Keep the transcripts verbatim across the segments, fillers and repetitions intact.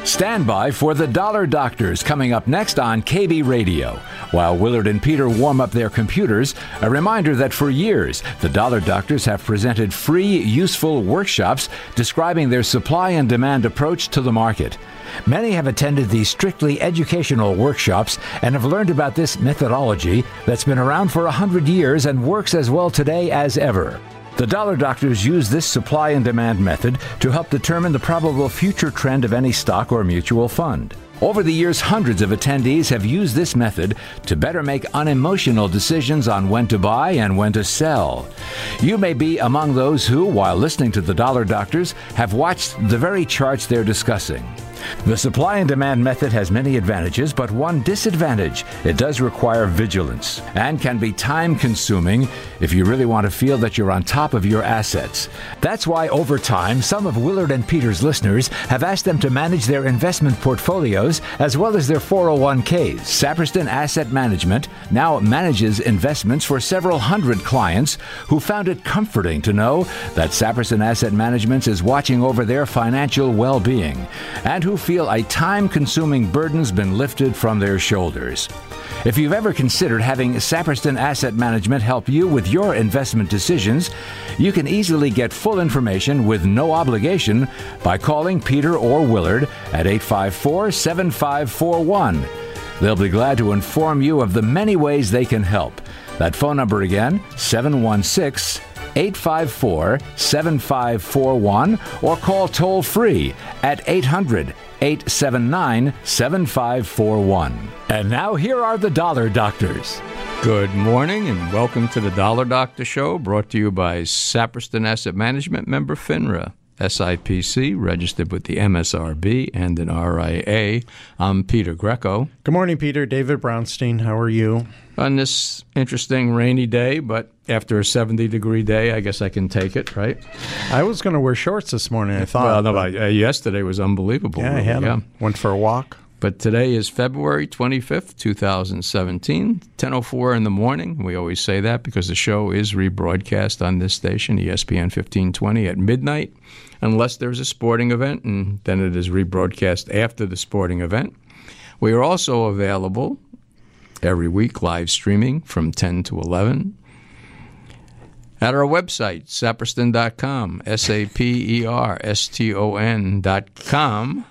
Stand by for the Dollar Doctors coming up next on K B Radio. While Willard and Peter warm up their computers, a reminder that for years, the Dollar Doctors have presented free, useful workshops describing their supply and demand approach to the market. Many have attended these strictly educational workshops and have learned about this methodology that's been around for a hundred years and works as well today as ever. The Dollar Doctors use this supply and demand method to help determine the probable future trend of any stock or mutual fund. Over the years, hundreds of attendees have used this method to better make unemotional decisions on when to buy and when to sell. You may be among those who, while listening to the Dollar Doctors, have watched the very charts they're discussing. The supply and demand method has many advantages, but one disadvantage: it does require vigilance and can be time-consuming if you really want to feel that you're on top of your assets. That's why, over time, some of Willard and Peter's listeners have asked them to manage their investment portfolios as well as their four oh one k's. Saperston Asset Management now manages investments for several hundred clients who found it comforting to know that Saperston Asset Management is watching over their financial well-being, and who feel a time-consuming burden's been lifted from their shoulders. If you've ever considered having Saperston Asset Management help you with your investment decisions, you can easily get full information with no obligation by calling Peter or Willard at eight five four, seven five four one. They'll be glad to inform you of the many ways they can help. That phone number again, seven one six, eight five four, seven five four one, or call toll-free at eight hundred, eight seven nine, seven five four one. And now here are the Dollar Doctors. Good morning and welcome to the Dollar Doctor Show, brought to you by Saperston Asset Management, member FINRA, S I P C, registered with the M S R B and an R I A. I'm Peter Greco. Good morning, Peter. David Brownstein, how are you? On this interesting rainy day, but after a seventy-degree day, I guess I can take it, right? I was going to wear shorts this morning, I thought. Well, no, but, uh, yesterday was unbelievable. Yeah, really. I had yeah. them. Went for a walk. But today is February twenty-fifth, twenty seventeen, ten oh four in the morning. We always say that because the show is rebroadcast on this station, E S P N fifteen twenty, at midnight, unless there's a sporting event, and then it is rebroadcast after the sporting event. We are also available every week, live streaming from ten to eleven. At our website, saperston dot com, S A P E R S T O N dot com.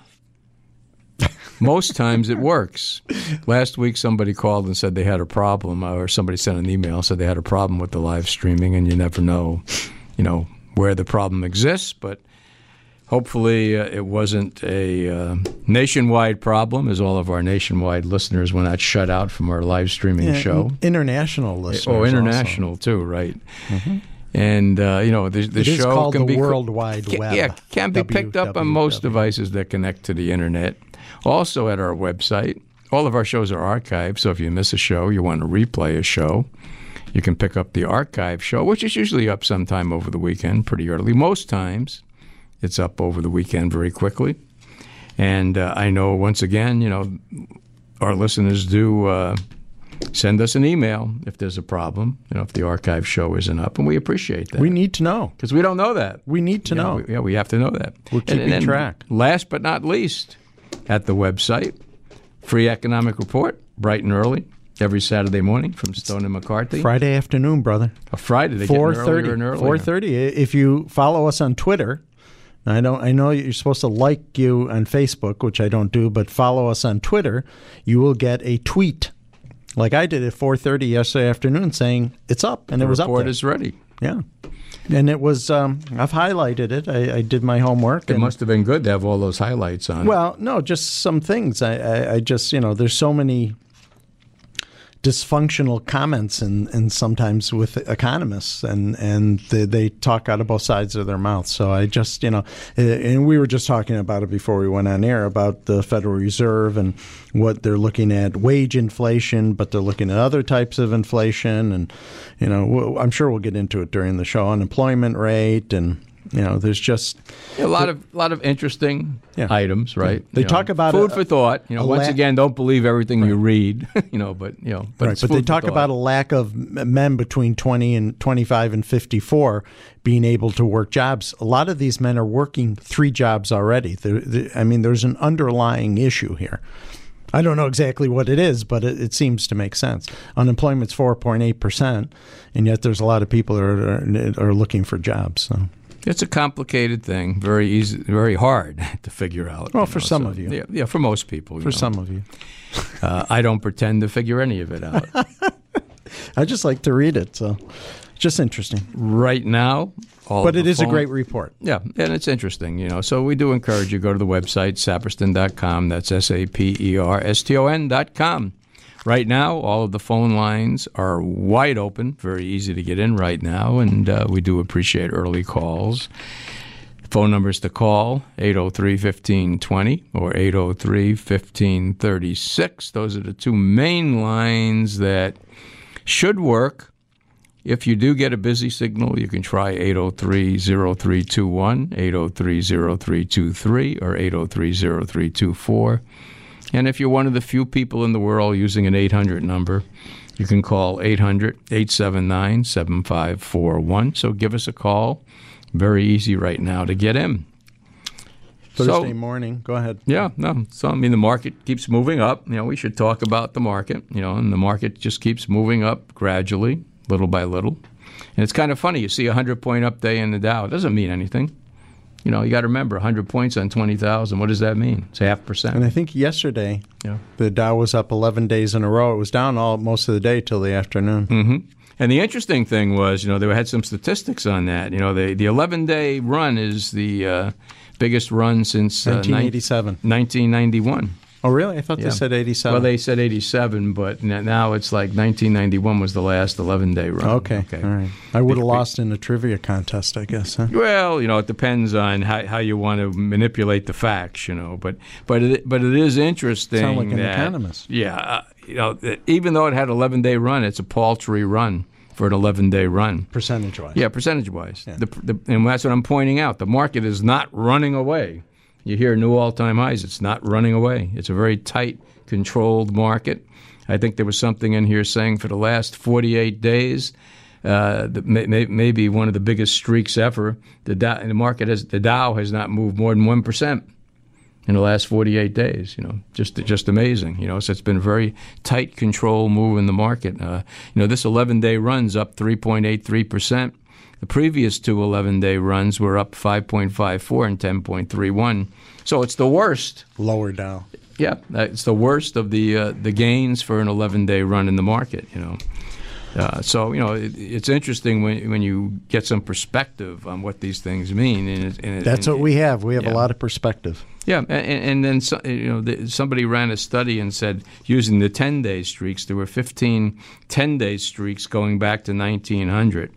Most times it works. Last week somebody called and said they had a problem, or somebody sent an email and said they had a problem with the live streaming, and you never know, you know, where the problem exists, but hopefully uh, it wasn't a uh, nationwide problem, as all of our nationwide listeners were not shut out from our live streaming yeah, show. International listeners. Oh, international also. Too, right. Mm-hmm. And, uh, you know, the, the it is show called can the be World Wide can, Web. Yeah, can be w- picked up w- on most w- devices that connect to the internet. Also at our website, all of our shows are archived, so if you miss a show, you want to replay a show, you can pick up the archive show, which is usually up sometime over the weekend, pretty early. Most times it's up over the weekend very quickly. And uh, I know, once again, you know, our listeners do uh, send us an email if there's a problem, you know, if the archive show isn't up, and we appreciate that. We need to know. Because we don't know that. We need to yeah, know. We, yeah, we have to know that. We're keeping and, and track. Last but not least, at the website, Free Economic Report, bright and early, every Saturday morning from Stone and McCarthy. Friday afternoon, brother. A Friday. They four get thirty. earlier and earlier. four thirty. If you follow us on Twitter, I don't. I know you're supposed to like you on Facebook, which I don't do, but follow us on Twitter. You will get a tweet, like I did at four thirty yesterday afternoon, saying it's up, and the it was up there. The report is ready. Yeah. And it was, um, I've highlighted it. I, I did my homework. It and, must have been good to have all those highlights on. Well, no, just some things. I, I, I just, you know, there's so many dysfunctional comments and, and sometimes with economists, and, and they, they talk out of both sides of their mouths. So I just, you know, and we were just talking about it before we went on air about the Federal Reserve and what they're looking at, wage inflation, but they're looking at other types of inflation. And, you know, I'm sure we'll get into it during the show, unemployment rate and You know, there's just yeah, a lot of a lot of interesting yeah. items, right? They you talk know, about food a, for thought. You know, once la- again, don't believe everything right. you read. you know, but you know, but, right. it's but food they for talk thought. about a lack of men between twenty and twenty-five and fifty-four being able to work jobs. A lot of these men are working three jobs already. They're, they're, I mean, there's an underlying issue here. I don't know exactly what it is, but it, it seems to make sense. Unemployment's four point eight percent, and yet there's a lot of people that are, are, are looking for jobs. So. It's a complicated thing, very easy, very hard to figure out. Well, you for know, some so, of you. Yeah, yeah, for most people. For you know. some of you. uh, I don't pretend to figure any of it out. I just like to read it, so just interesting. Right now, all But it is phone, a great report. Yeah, and it's interesting, you know. So we do encourage you to go to the website, saperston dot com. That's S A P E R S T O N dot com. Right now, all of the phone lines are wide open, very easy to get in right now, and uh, we do appreciate early calls. Phone numbers to call, eight oh three, fifteen twenty or eight oh three, fifteen thirty-six. Those are the two main lines that should work. If you do get a busy signal, you can try eight oh three, oh three two one, eight oh three, oh three two three, or eight oh three, oh three two four. And if you're one of the few people in the world using an eight hundred number, you can call eight hundred, eight seven nine, seven five four one. So give us a call. Very easy right now to get in. Thursday so, morning. Go ahead. Yeah, no. So, I mean, the market keeps moving up. You know, we should talk about the market, you know, and the market just keeps moving up gradually, little by little. And it's kind of funny. You see a hundred-point up day in the Dow. It doesn't mean anything. You know, you got to remember, one hundred points on twenty thousand. What does that mean? It's half percent. And I think yesterday, yeah. the Dow was up eleven days in a row. It was down all most of the day till the afternoon. Mm-hmm. And the interesting thing was, you know, they had some statistics on that. You know, the the eleven-day run is the uh, biggest run since uh, nineteen eighty-seven. nineteen ninety-one. Oh, really? I thought Yeah. they said eighty-seven. Well, they said eighty-seven, but now it's like nineteen ninety-one was the last eleven-day run. Okay. okay. All right. I would have lost in a trivia contest, I guess. Huh? Well, you know, it depends on how, how you want to manipulate the facts, you know. But but it, but it is interesting. Sound like an that, economist. Yeah. Uh, you know, that even though it had an eleven-day run, it's a paltry run for an eleven-day run. Percentage-wise. Yeah, percentage-wise. Yeah. The, the, and that's what I'm pointing out. The market is not running away. You hear new all-time highs. It's not running away. It's a very tight, controlled market. I think there was something in here saying for the last forty-eight days, uh, the, may, may, maybe one of the biggest streaks ever, the, Dow, the market has the Dow has not moved more than one percent in the last forty-eight days. You know, just just amazing. You know, so it's been a very tight, control move in the market. Uh, you know, this eleven-day run's up three point eight three percent. The previous two eleven-day runs were up five point five four and ten point three one. So it's the worst. Lower Dow. Yeah, it's the worst of the uh, the gains for an eleven-day run in the market. You know, uh, so you know it, it's interesting when when you get some perspective on what these things mean. And, it, and it, That's and what we have. We have yeah. a lot of perspective. Yeah, and, and then so, you know the, somebody ran a study and said using the ten-day streaks, there were fifteen ten-day streaks going back to nineteen hundred.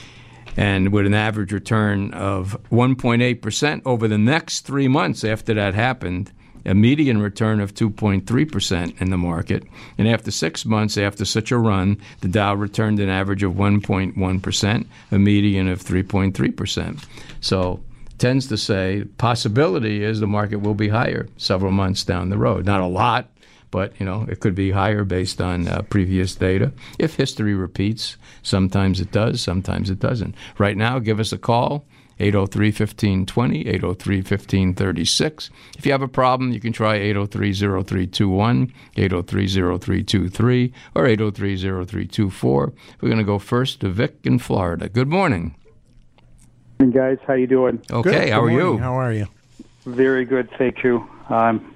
And with an average return of one point eight percent over the next three months after that happened, a median return of two point three percent in the market. And after six months after such a run, the Dow returned an average of one point one percent, a median of three point three percent. So tends to say possibility is the market will be higher several months down the road. Not a lot, but you know it could be higher based on uh, previous data. If history repeats, sometimes it does, sometimes it doesn't. Right now, give us a call, eight oh three, fifteen twenty, eight oh three, fifteen thirty-six. If you have a problem, you can try eight oh three, oh three two one, eight oh three, oh three two three, or eight oh three, oh three two four. We're going to go first to Vic in Florida. Good morning. Hey guys, how you doing? Okay, Good. how Good are morning. you? How are you? Very good, thank you. Um,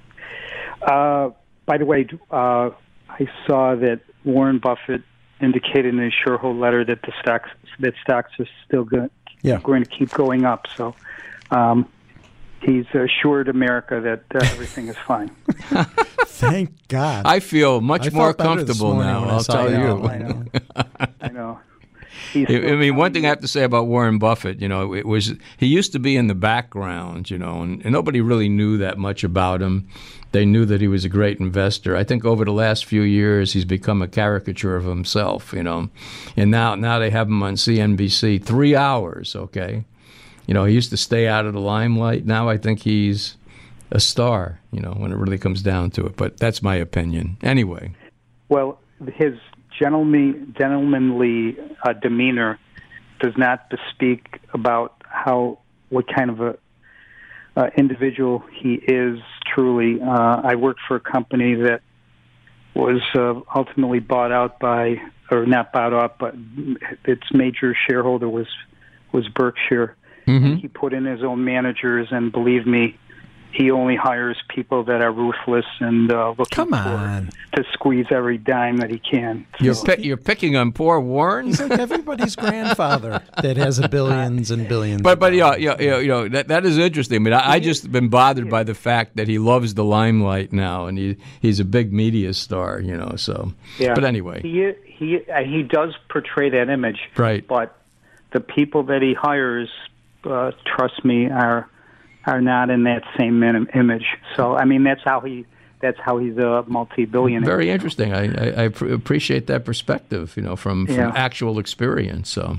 uh, by the way, uh, I saw that Warren Buffett indicated in his shareholder letter that the stocks that stocks are still go- Yeah. going to keep going up. So um, he's assured America that uh, everything is fine. Thank God. I feel much I more felt better this comfortable morning now, when I I'll saw tell that. you. I know. I know. He's I still mean, one telling thing me- I have to say about Warren Buffett, you know, it was he used to be in the background, you know, and, and nobody really knew that much about him. They knew that he was a great investor. I think over the last few years, he's become a caricature of himself, you know. And now, now they have him on C N B C three hours, okay, you know, he used to stay out of the limelight. Now I think he's a star, you know, when it really comes down to it. But that's my opinion. Anyway. Well, his gentlemanly, gentlemanly uh, demeanor does not bespeak about how what kind of a uh, individual he is truly. Uh, I worked for a company that was uh, ultimately bought out by, or not bought out, but its major shareholder was was Berkshire. Mm-hmm. He put in his own managers, and believe me, he only hires people that are ruthless and uh, looking Come on. for to squeeze every dime that he can. You're So- pi- you're picking on poor Warren. He's like everybody's grandfather that has a billions and billions. But of but yeah, dollars. yeah, yeah, you know that that is interesting. I mean, I, I just been bothered by the fact that he loves the limelight now, and he he's a big media star, you know. So, Yeah. but anyway, he he uh, he does portray that image, right? but the people that he hires, uh, trust me, are are not in that same im- image. So I mean, that's how he that's how he's a multi-billionaire. Very interesting. I, I, I pr- appreciate that perspective, you know, from, from Yeah. actual experience. So,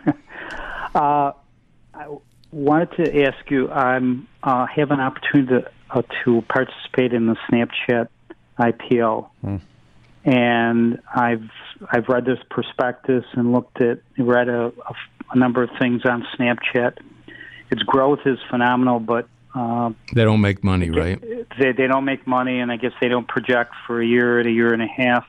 uh, I wanted to ask you. I'm uh, have an opportunity to, uh, to participate in the Snapchat I P O, Hmm. and I've I've read this prospectus and looked at read a, a, a number of things on Snapchat. Its growth is phenomenal, but uh, they don't make money, right? they they don't make money, and I guess they don't project for a year and a year and a half.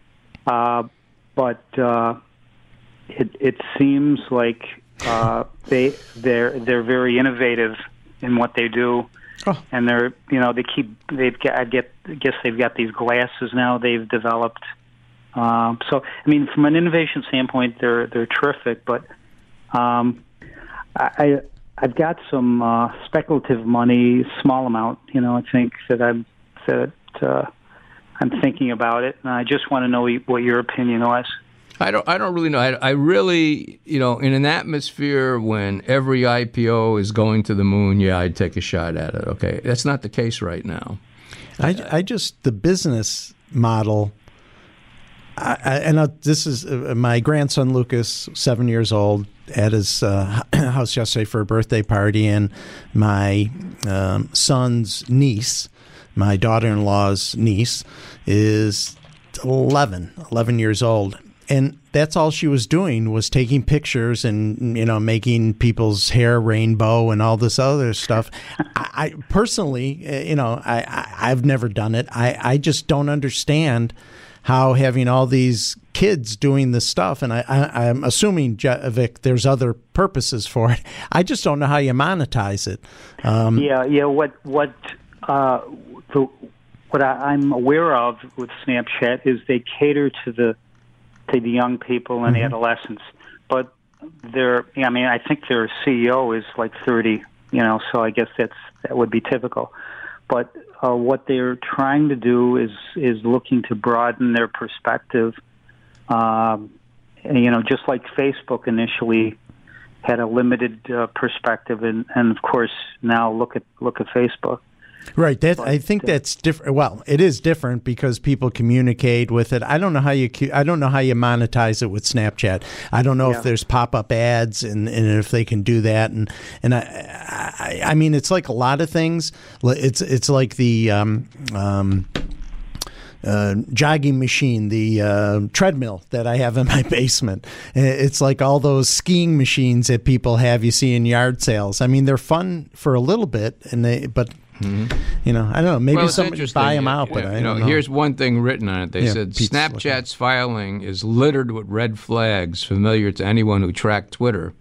Uh, but uh, it it seems like uh, they they're they're very innovative in what they do, Oh. and they're you know they keep they've got I get I guess they've got these glasses now they've developed. Um, so I mean, from an innovation standpoint, they're they're terrific, but um, I. I I've got some uh, speculative money, small amount. You know, I think that I'm that uh, I'm thinking about it, and I just want to know what your opinion was. I don't. I don't really know. I, I really, you know, in an atmosphere when every I P O is going to the moon, yeah, I'd take a shot at it. Okay, that's not the case right now. I, I just the business model. I, I, and uh, this is uh, my grandson Lucas, seven years old, at his uh, house yesterday for a birthday party, and my um, son's niece, my daughter-in-law's niece, is eleven, eleven years old. And that's all she was doing was taking pictures and, you know, making people's hair rainbow and all this other stuff. I, I personally, uh, you know, I, I, I've never done it. I, I just don't understand how having all these kids doing this stuff, and I, I, I'm assuming, Vic, there's other purposes for it. I just don't know how you monetize it. Um, yeah, yeah. What what uh, the, what I, I'm aware of with Snapchat is they cater to the to the young people and Mm-hmm. adolescents, but they're. I mean, I think their C E O is like thirty. You know, so I guess that's that would be typical, but. Uh, what they're trying to do is is looking to broaden their perspective. Um, and, you know, just like Facebook initially had a limited uh, perspective, and, and of course now look at look at Facebook. Right. That I think that's different. Well, it is different because people communicate with it. I don't know how you. I don't know how you monetize it with Snapchat. I don't know Yeah. if there's pop up ads and, and if they can do that. And and I, I I mean it's like a lot of things. It's it's like the um, um, uh, jogging machine, the uh, treadmill that I have in my basement. It's like all those skiing machines that people have you see in yard sales. I mean they're fun for a little bit, and they but. Mm-hmm. You know, I don't know. Maybe well, it's somebody interesting. buy them out, you but know, I you don't know, know. here's one thing written on it. They Yeah, said Pete's Snapchat's filing is littered with red flags familiar to anyone who tracked Twitter,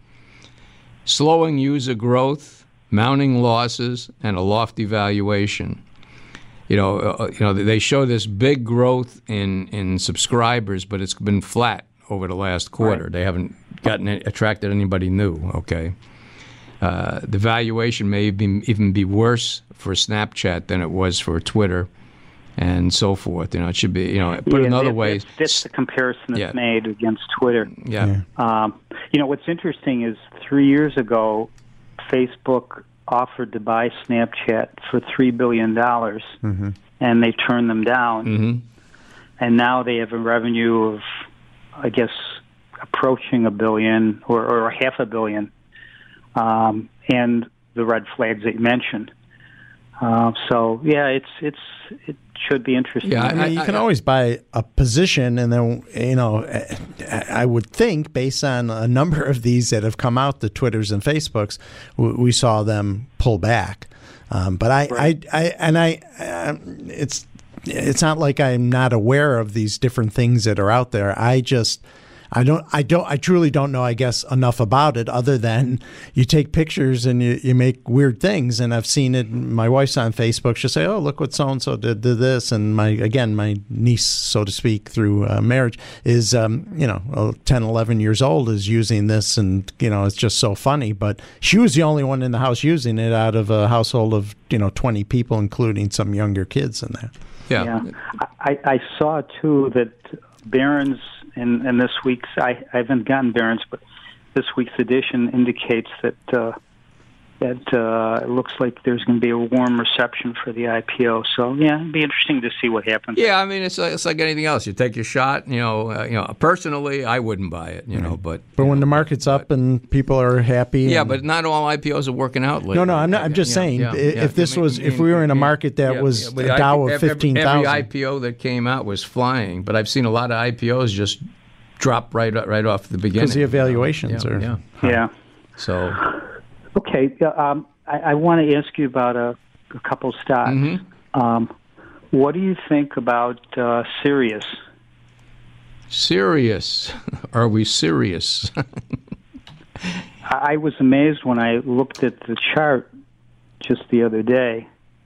slowing user growth, mounting losses, and a lofty valuation. You know, uh, you know, they show this big growth in, in subscribers, but it's been flat over the last quarter. Right. They haven't gotten any, attracted anybody new. Okay. Uh, the valuation may be, even be worse for Snapchat than it was for Twitter, and so forth. You know, it should be. You know, put yeah, another that, way. that's, that's the comparison that's Yeah. made against Twitter. Yeah. Yeah. Um, you know, what's interesting is three years ago, Facebook offered to buy Snapchat for three billion dollars, Mm-hmm. and they turned them down. Mm-hmm. And now they have a revenue of, I guess, approaching a billion or, or half a billion. um, and the red flags that you mentioned. Uh, so yeah, it's it's it should be interesting. Yeah, I mean, you can always buy a position, and then you know, I would think based on a number of these that have come out, the Twitters and Facebooks, we saw them pull back. Um, but I, right. I, I, and I, uh, it's it's not like I'm not aware of these different things that are out there. I just. I don't, I don't, I truly don't know, I guess, enough about it other than you take pictures and you, you make weird things. And I've seen it. My wife's on Facebook. She'll say, oh, look what so-and-so did, did this. And my, again, my niece, so to speak, through uh, marriage is, um, you know, ten, eleven years old is using this. And, you know, it's just so funny. But she was the only one in the house using it out of a household of, you know, twenty people, including some younger kids in there. Yeah. yeah. I, I saw, too, that Barron's, In, in this week's, I, I haven't gotten Barron's, but this week's edition indicates that uh, that uh, it looks like there's going to be a warm reception for the I P O. So yeah, it'd be interesting to see what happens. Yeah, I mean, it's like, it's like anything else. You take your shot. You know, uh, you know. Personally, I wouldn't buy it. You know, but but when know, the market's up but, and people are happy. Yeah, and, but not all I P Os are working out lately. No, no, I'm not. I'm just yeah, saying, yeah, if yeah. this I mean, was, I if mean, we were in a market that yeah, was yeah, a Dow of fifteen thousand, every I P O that came out was flying. But I've seen a lot of I P Os just drop right right off the beginning because the evaluations yeah, are yeah. yeah. So okay, um, I, I want to ask you about a, a couple stocks. Mm-hmm. Um, what do you think about uh, Sirius? Sirius, are we serious? I, I was amazed when I looked at the chart just the other day,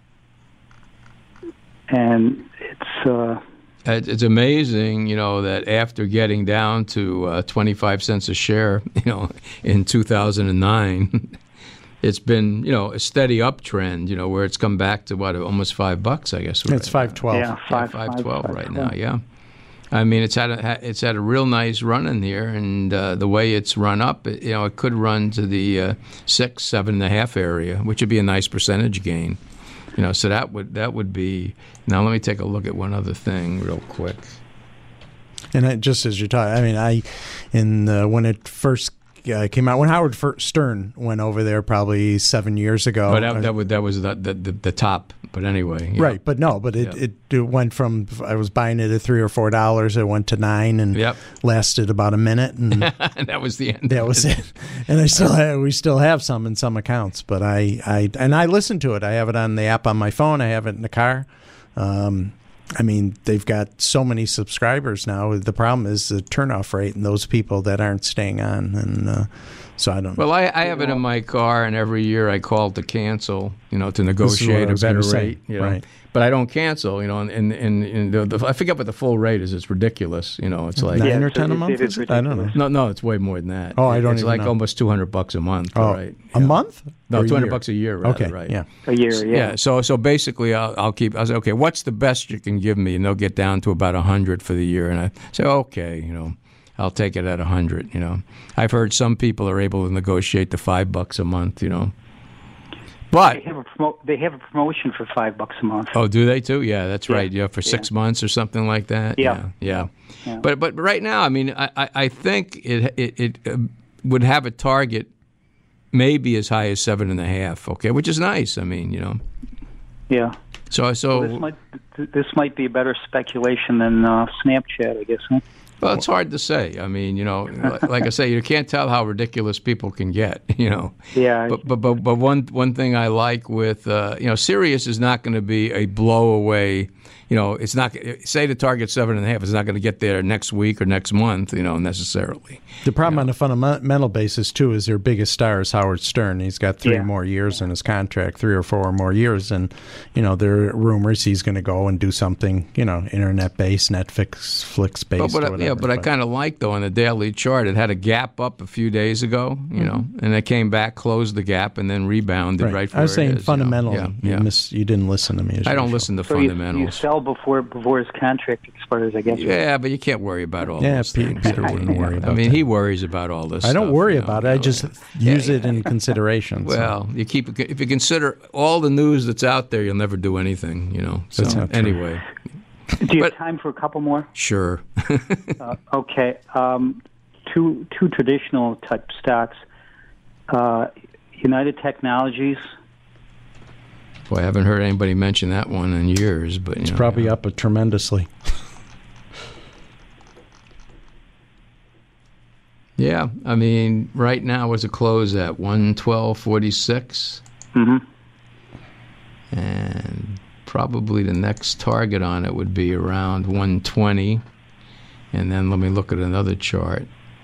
and it's. Uh, It's amazing, you know, that after getting down to uh, twenty-five cents a share, you know, in two thousand nine, it's been, you know, a steady uptrend, you know, where it's come back to, what, almost five bucks, I guess. It's right five twelve. Yeah, five, yeah, five, five twelve five, right twelve. now, yeah. I mean, it's had a, it's had a real nice run in here, and uh, the way it's run up, it, you know, it could run to the uh, six, seven and a half area, which would be a nice percentage gain. You know, so that would that would be. Now let me take a look at one other thing real quick. And I, just as you're talking, I mean, I in uh, when it first uh, came out, when Howard Stern went over there, probably seven years ago. But that, that, would, that was the, the the top. But anyway, yeah. Right. But no, but it, yeah. it it went from I was buying it at three or four dollars. It went to nine and yep. lasted about a minute, and that was the end. That was it. And I still have, we still have some in some accounts, but I, I and I listen to it. I have it on the app on my phone. I have it in the car. Um, I mean, they've got so many subscribers now. The problem is the turnoff rate and those people that aren't staying on, and uh, so I don't. Well, I, I have it in my car, and every year I call to cancel, you know, to negotiate a better rate, you know. Right. But I don't cancel, you know, and and, and, and the, the, I forget what the full rate is. It's ridiculous, you know. It's like nine yeah, or so ten a it- month. it is Is it? I don't know. no, no, it's way more than that. Oh, I don't It's even like know. almost two hundred bucks a month. Oh, right? a Yeah. month? No, Or a two hundred year? bucks a year. Rather, Okay, right? yeah. A year, yeah. Yeah, so so basically, I'll, I'll keep. I'll say, okay, what's the best you can give me? And they'll get down to about a hundred for the year, and I say, okay, you know, I'll take it at a hundred. You know, I've heard some people are able to negotiate to five bucks a month. You know, but They have a promo- they have a promotion for five bucks a month. oh, do they too? Yeah, that's Yeah. right. Yeah, for six Yeah. months or something like that. Yeah. yeah, yeah. Yeah. But but right now, I mean, I I, I think it it, it uh, would have a target maybe as high as seven and a half. Okay, which is nice. I mean, you know. Yeah. So so. Well, this might this might be better speculation than uh, Snapchat, I guess. Huh? Well, it's hard to say. I mean, you know, like I say, you can't tell how ridiculous people can get, you know. Yeah. But but but, but one one thing I like with uh, you know, Sirius is not going to be a blow away. You know, it's not say the target seven and a half. It's not going to get there next week or next month. You know, necessarily. The problem on a fundamental basis too is their biggest star is Howard Stern. He's got three Yeah. more years in his contract, three or four more years, and you know there are rumors he's going to go and do something, you know, internet based, Netflix, Flix based. But, but or I- whatever. yeah, but I kind of like though on the daily chart, it had a gap up a few days ago, you Mm-hmm. know, and it came back, closed the gap, and then rebounded right, right. where I was it saying is, you know. fundamental. Yeah, You, yeah. miss, you didn't listen to me. As I don't usual. listen to So you, you fundamentals. sell before before his contract expires, I guess. Yeah, but you can't worry about all Yeah, those Pe- things. Peter I wouldn't mean, worry I about mean, that. he worries about all this I don't stuff, worry you know, about it. you I know. just use it in consideration. so. Well, you keep if you consider all the news that's out there, you'll never do anything, you know. So That's not true. anyway, Do you but- have time for a couple more? sure. Uh, okay. Um, two two traditional type stocks. Uh, United Technologies. Boy, I haven't heard anybody mention that one in years, but you it's know, probably yeah. up tremendously. Yeah, I mean, right now was a close at one twelve forty-six, Mm-hmm. and probably the next target on it would be around one twenty. And then let me look at another chart.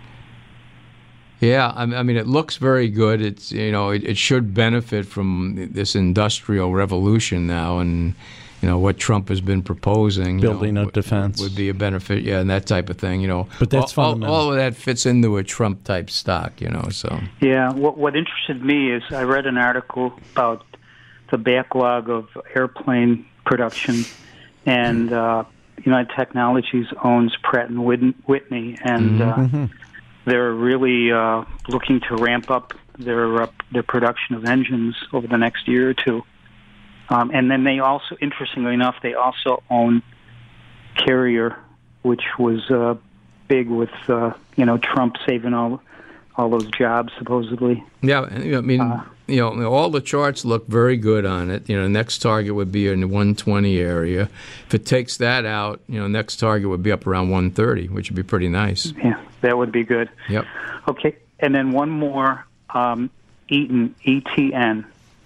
Yeah, I mean, it looks very good. It's you know, it, it should benefit from this industrial revolution now, and you know what Trump has been proposing, building you know, a defense would be a benefit, yeah, and that type of thing. You know, but that's all, fundamental. all, all of that fits into a Trump type stock, you know. So yeah, what what interested me is I read an article about the backlog of airplane production, and uh, United Technologies owns Pratt and Whitney, and mm-hmm. uh, they're really uh, looking to ramp up their uh, their production of engines over the next year or two. Um, and then they also, interestingly enough, they also own Carrier, which was uh, big with uh, you know Trump saving all all those jobs supposedly. Yeah, I mean, uh, you know, all the charts look very good on it. You know, next target would be in the one twenty area. If it takes that out, you know, next target would be up around one thirty, which would be pretty nice. Yeah, that would be good. Yep. Okay, and then one more, um, Eaton, E T N.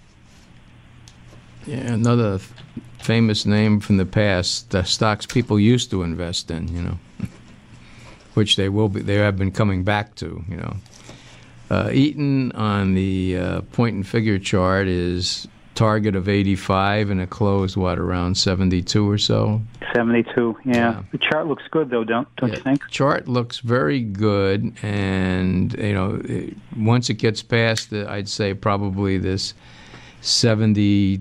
Yeah, another f- famous name from the past, the stocks people used to invest in, you know, which they will be, they have been coming back to, you know. Uh, Eaton on the uh, point and figure chart is target of eighty-five, and it closed, what, around seventy-two or so? seventy-two, yeah. Yeah. The chart looks good, though, don't don't Yeah, you think? Chart looks very good, and, you know, it, once it gets past, the, I'd say probably this seventy-three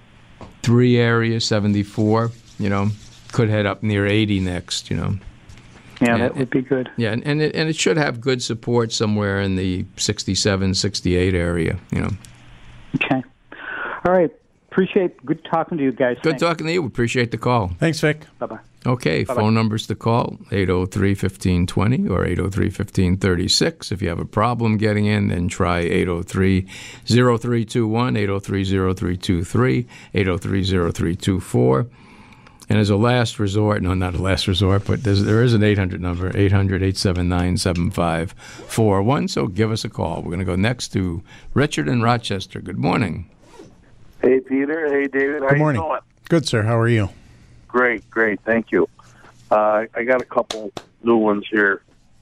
area, seventy-four, you know, could head up near eighty next, you know. Yeah, And that would be good. Yeah, and and it, and it should have good support somewhere in the sixty-seven, sixty-eight area, you know. Okay. All right. Appreciate good talking to you guys. Good Thanks. talking to you. We appreciate the call. Thanks, Vic. Bye-bye. Okay, Bye-bye. Phone numbers to call, eight oh three, fifteen twenty or eight oh three, fifteen thirty-six. If you have a problem getting in, then try eight oh three, oh three two one, eight oh three, oh three two three, eight oh three, oh three two four. And as a last resort, no, not a last resort, but there's, there is an eight hundred number, eight hundred, eight seven nine, seven five four one. So give us a call. We're going to go next to Richard in Rochester. Good morning. Hey, Peter. Hey, David. How Good morning. you doing? Good, sir. How are you? Great, great. Thank you. Uh, I got a couple new ones here.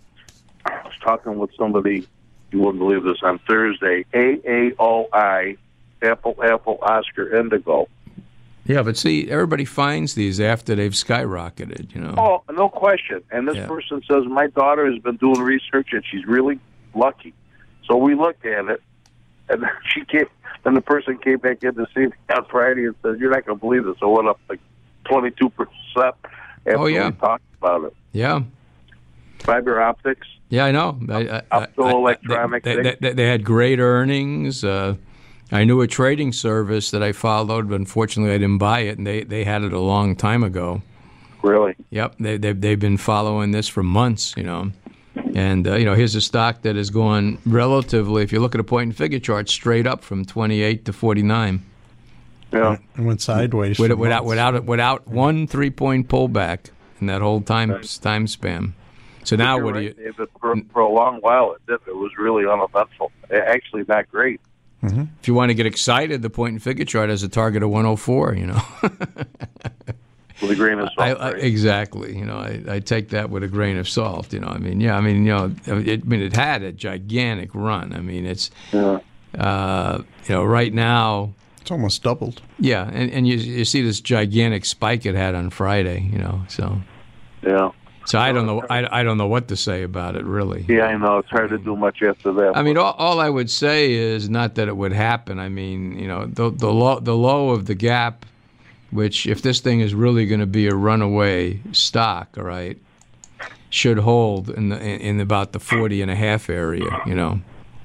I was talking with somebody, you wouldn't believe this, on Thursday. A A O I, Apple, Apple, Oscar, Indigo. Yeah, but see, everybody finds these after they've skyrocketed, you know. Oh, no question. And this Yeah. person says, my daughter has been doing research, and she's really lucky. So we looked at it, and she came, and the person came back in to see me on Friday and said, you're not going to believe this. So it went up like twenty-two percent after Oh, yeah. we talked about it. Yeah. Fiber optics. Yeah, I know. I, I, I, Optoelectronic they, they, they, they had great earnings. Uh, I knew a trading service that I followed, but unfortunately I didn't buy it, and they, they had it a long time ago. Really? Yep, they, they, they've been following this for months, you know. And, uh, you know, here's a stock that has gone relatively, if you look at a point and figure chart, straight up from twenty-eight to forty-nine. Yeah. It went sideways. With, for without, months. without, without one three-point pullback in that whole time time span. So now You're what right, do you... David. For, for a long while, it did. It was really uneventful. Actually, not great. If you want to get excited, the point and figure chart has a target of one oh four, you know. With a grain of salt. I, I, right? exactly. You know, I, I take that with a grain of salt, you know. I mean, yeah, I mean, you know, it, I mean, it had a gigantic run. I mean, it's, Yeah. uh, you know, right now, It's almost doubled. yeah, and, and you, you see this gigantic spike it had on Friday, you know, so. Yeah. So I don't know. I, I don't know what to say about it, really. Yeah, I know. It's hard to do much after that. I mean, all, all I would say is not that it would happen. I mean, you know, the the low the low of the gap, which if this thing is really going to be a runaway stock, all right, should hold in the in, in about the forty and a half area. You know.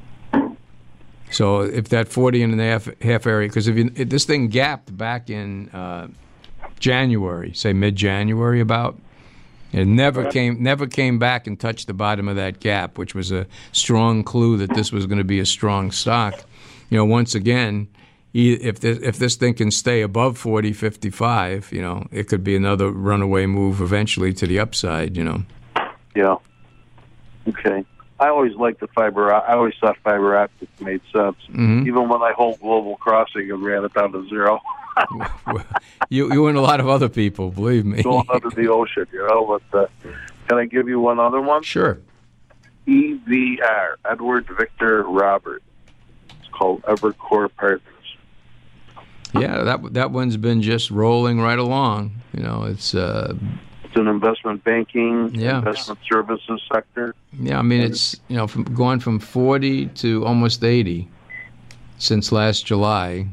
So if that forty and a half half area, because if, you, if this thing gapped back in uh, January, say mid January about. It never came never came back and touched the bottom of that gap, which was a strong clue that this was going to be a strong stock. you know, once again, if this, if this thing can stay above forty fifty-five, you know, it could be another runaway move eventually to the upside, you know. Yeah. Okay. I always liked the fiber. I always thought fiber optics made sense, mm-hmm. even when I hold Global Crossing and ran it down to zero. you, you and a lot of other people, believe me. Going under the ocean, you know. But uh, can I give you one other one? Sure. E V R, Edward Victor Robert. It's called Evercore Partners. Yeah, that that one's been just rolling right along. You know, it's uh, it's an investment banking, yeah. investment services sector. Yeah, I mean it's you know from going from forty to almost eighty since last July.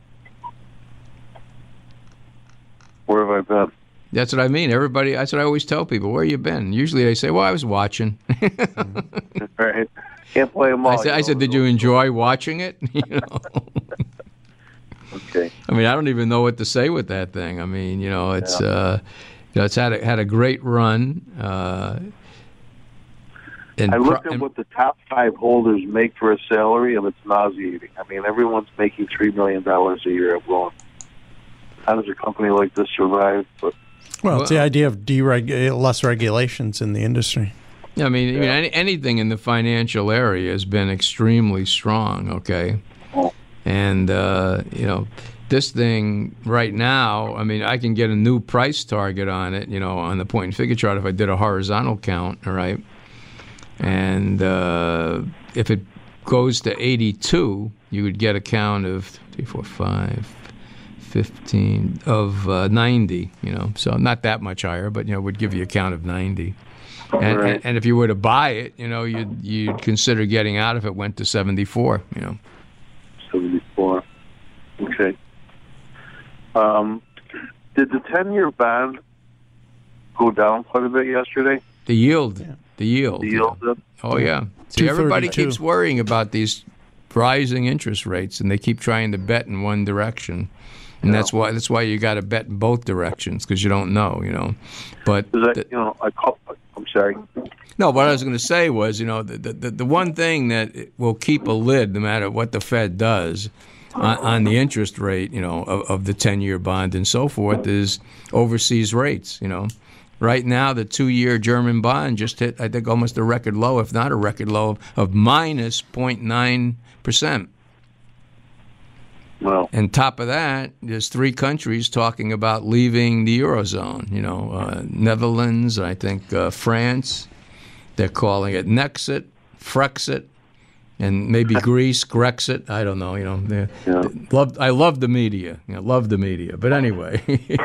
Where have I been? That's what I mean. Everybody, that's what I always tell people. Where you been? Usually they say, "Well, I was watching." Right. Can't play them all. I said, I said "Did you enjoy watching it?" You know. Okay. I mean, I don't even know what to say with that thing. I mean, you know, it's yeah. uh, you know, it's had a, had a great run. Uh, and I looked pro- at what the top five holders make for a salary, and it's nauseating. I mean, everyone's making three million dollars a year. I'm going, how does a company like this survive? But well, it's well, the idea of dereg- less regulations in the industry. I mean, yeah. I mean any, anything in the financial area has been extremely strong. Okay. Oh. And, uh, you know, this thing right now, I mean, I can get a new price target on it, you know, on the point and figure chart if I did a horizontal count, all right? And uh, if it goes to eighty-two, you would get a count of three, four, five, fifteen, of uh, ninety, you know. So not that much higher, but, you know, would give you a count of ninety. And, right. and, and if you were to buy it, you know, you'd, you'd consider getting out if it went to seventy-four, you know. seventy-four. Okay. Um, did the ten-year bond go down quite a bit yesterday? The yield. Yeah. The yield. The yield. Yeah. Oh, yeah. See, everybody keeps worrying about these rising interest rates, and they keep trying to bet in one direction. And yeah. that's why that's why you got to bet in both directions, because you don't know, you know. But that, the, you know, I call, I'm sorry. No, what I was going to say was, you know, the, the the one thing that will keep a lid, no matter what the Fed does, on, on the interest rate, you know, of, of the ten-year bond and so forth, is overseas rates. You know, right now the two-year German bond just hit, I think, almost a record low, if not a record low, of minus zero point nine percent. Well, and top of that, there's three countries talking about leaving the Eurozone. You know, uh, Netherlands, I think uh, France. They're calling it Nexit, Frexit, and maybe Greece, Grexit. I don't know. You know, yeah. love. I love the media. You know, love the media. But anyway,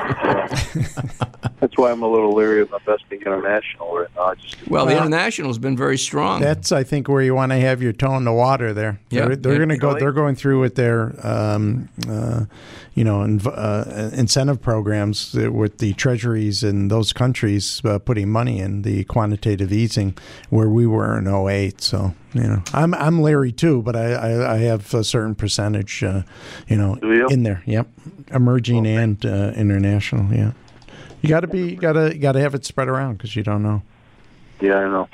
that's why I'm a little leery of investing international right now. Just, well, the international has been very strong. That's, I think, where you want to have your toe in the water. There, yeah, they're, they're going to go. They're going through with their, um, uh, you know, inv- uh, incentive programs with the treasuries in those countries uh, putting money in the quantitative easing, where we were in oh eight. So, you know, I'm I'm leery too, but I, I, I have a certain percentage, uh, you know, in there. Yep, emerging okay. and uh, international. Yeah, you got to be, got to, got to have it spread around because you don't know. Yeah, I know.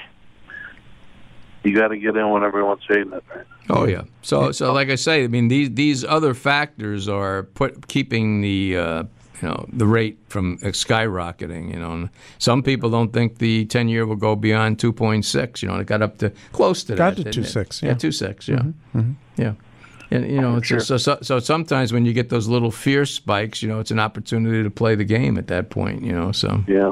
You got to get in when everyone's saying that, right? Oh yeah. So so like I say, I mean these these other factors are put keeping the uh, you know the rate from skyrocketing. You know, and some people don't think the ten year will go beyond two point six. You know, it got up to close to got that. Got to two six. Yeah, yeah, two six. Yeah, mm-hmm. Mm-hmm. yeah. And you know, it's sure. so, so so sometimes when you get those little fear spikes, you know, it's an opportunity to play the game at that point. You know, so yeah.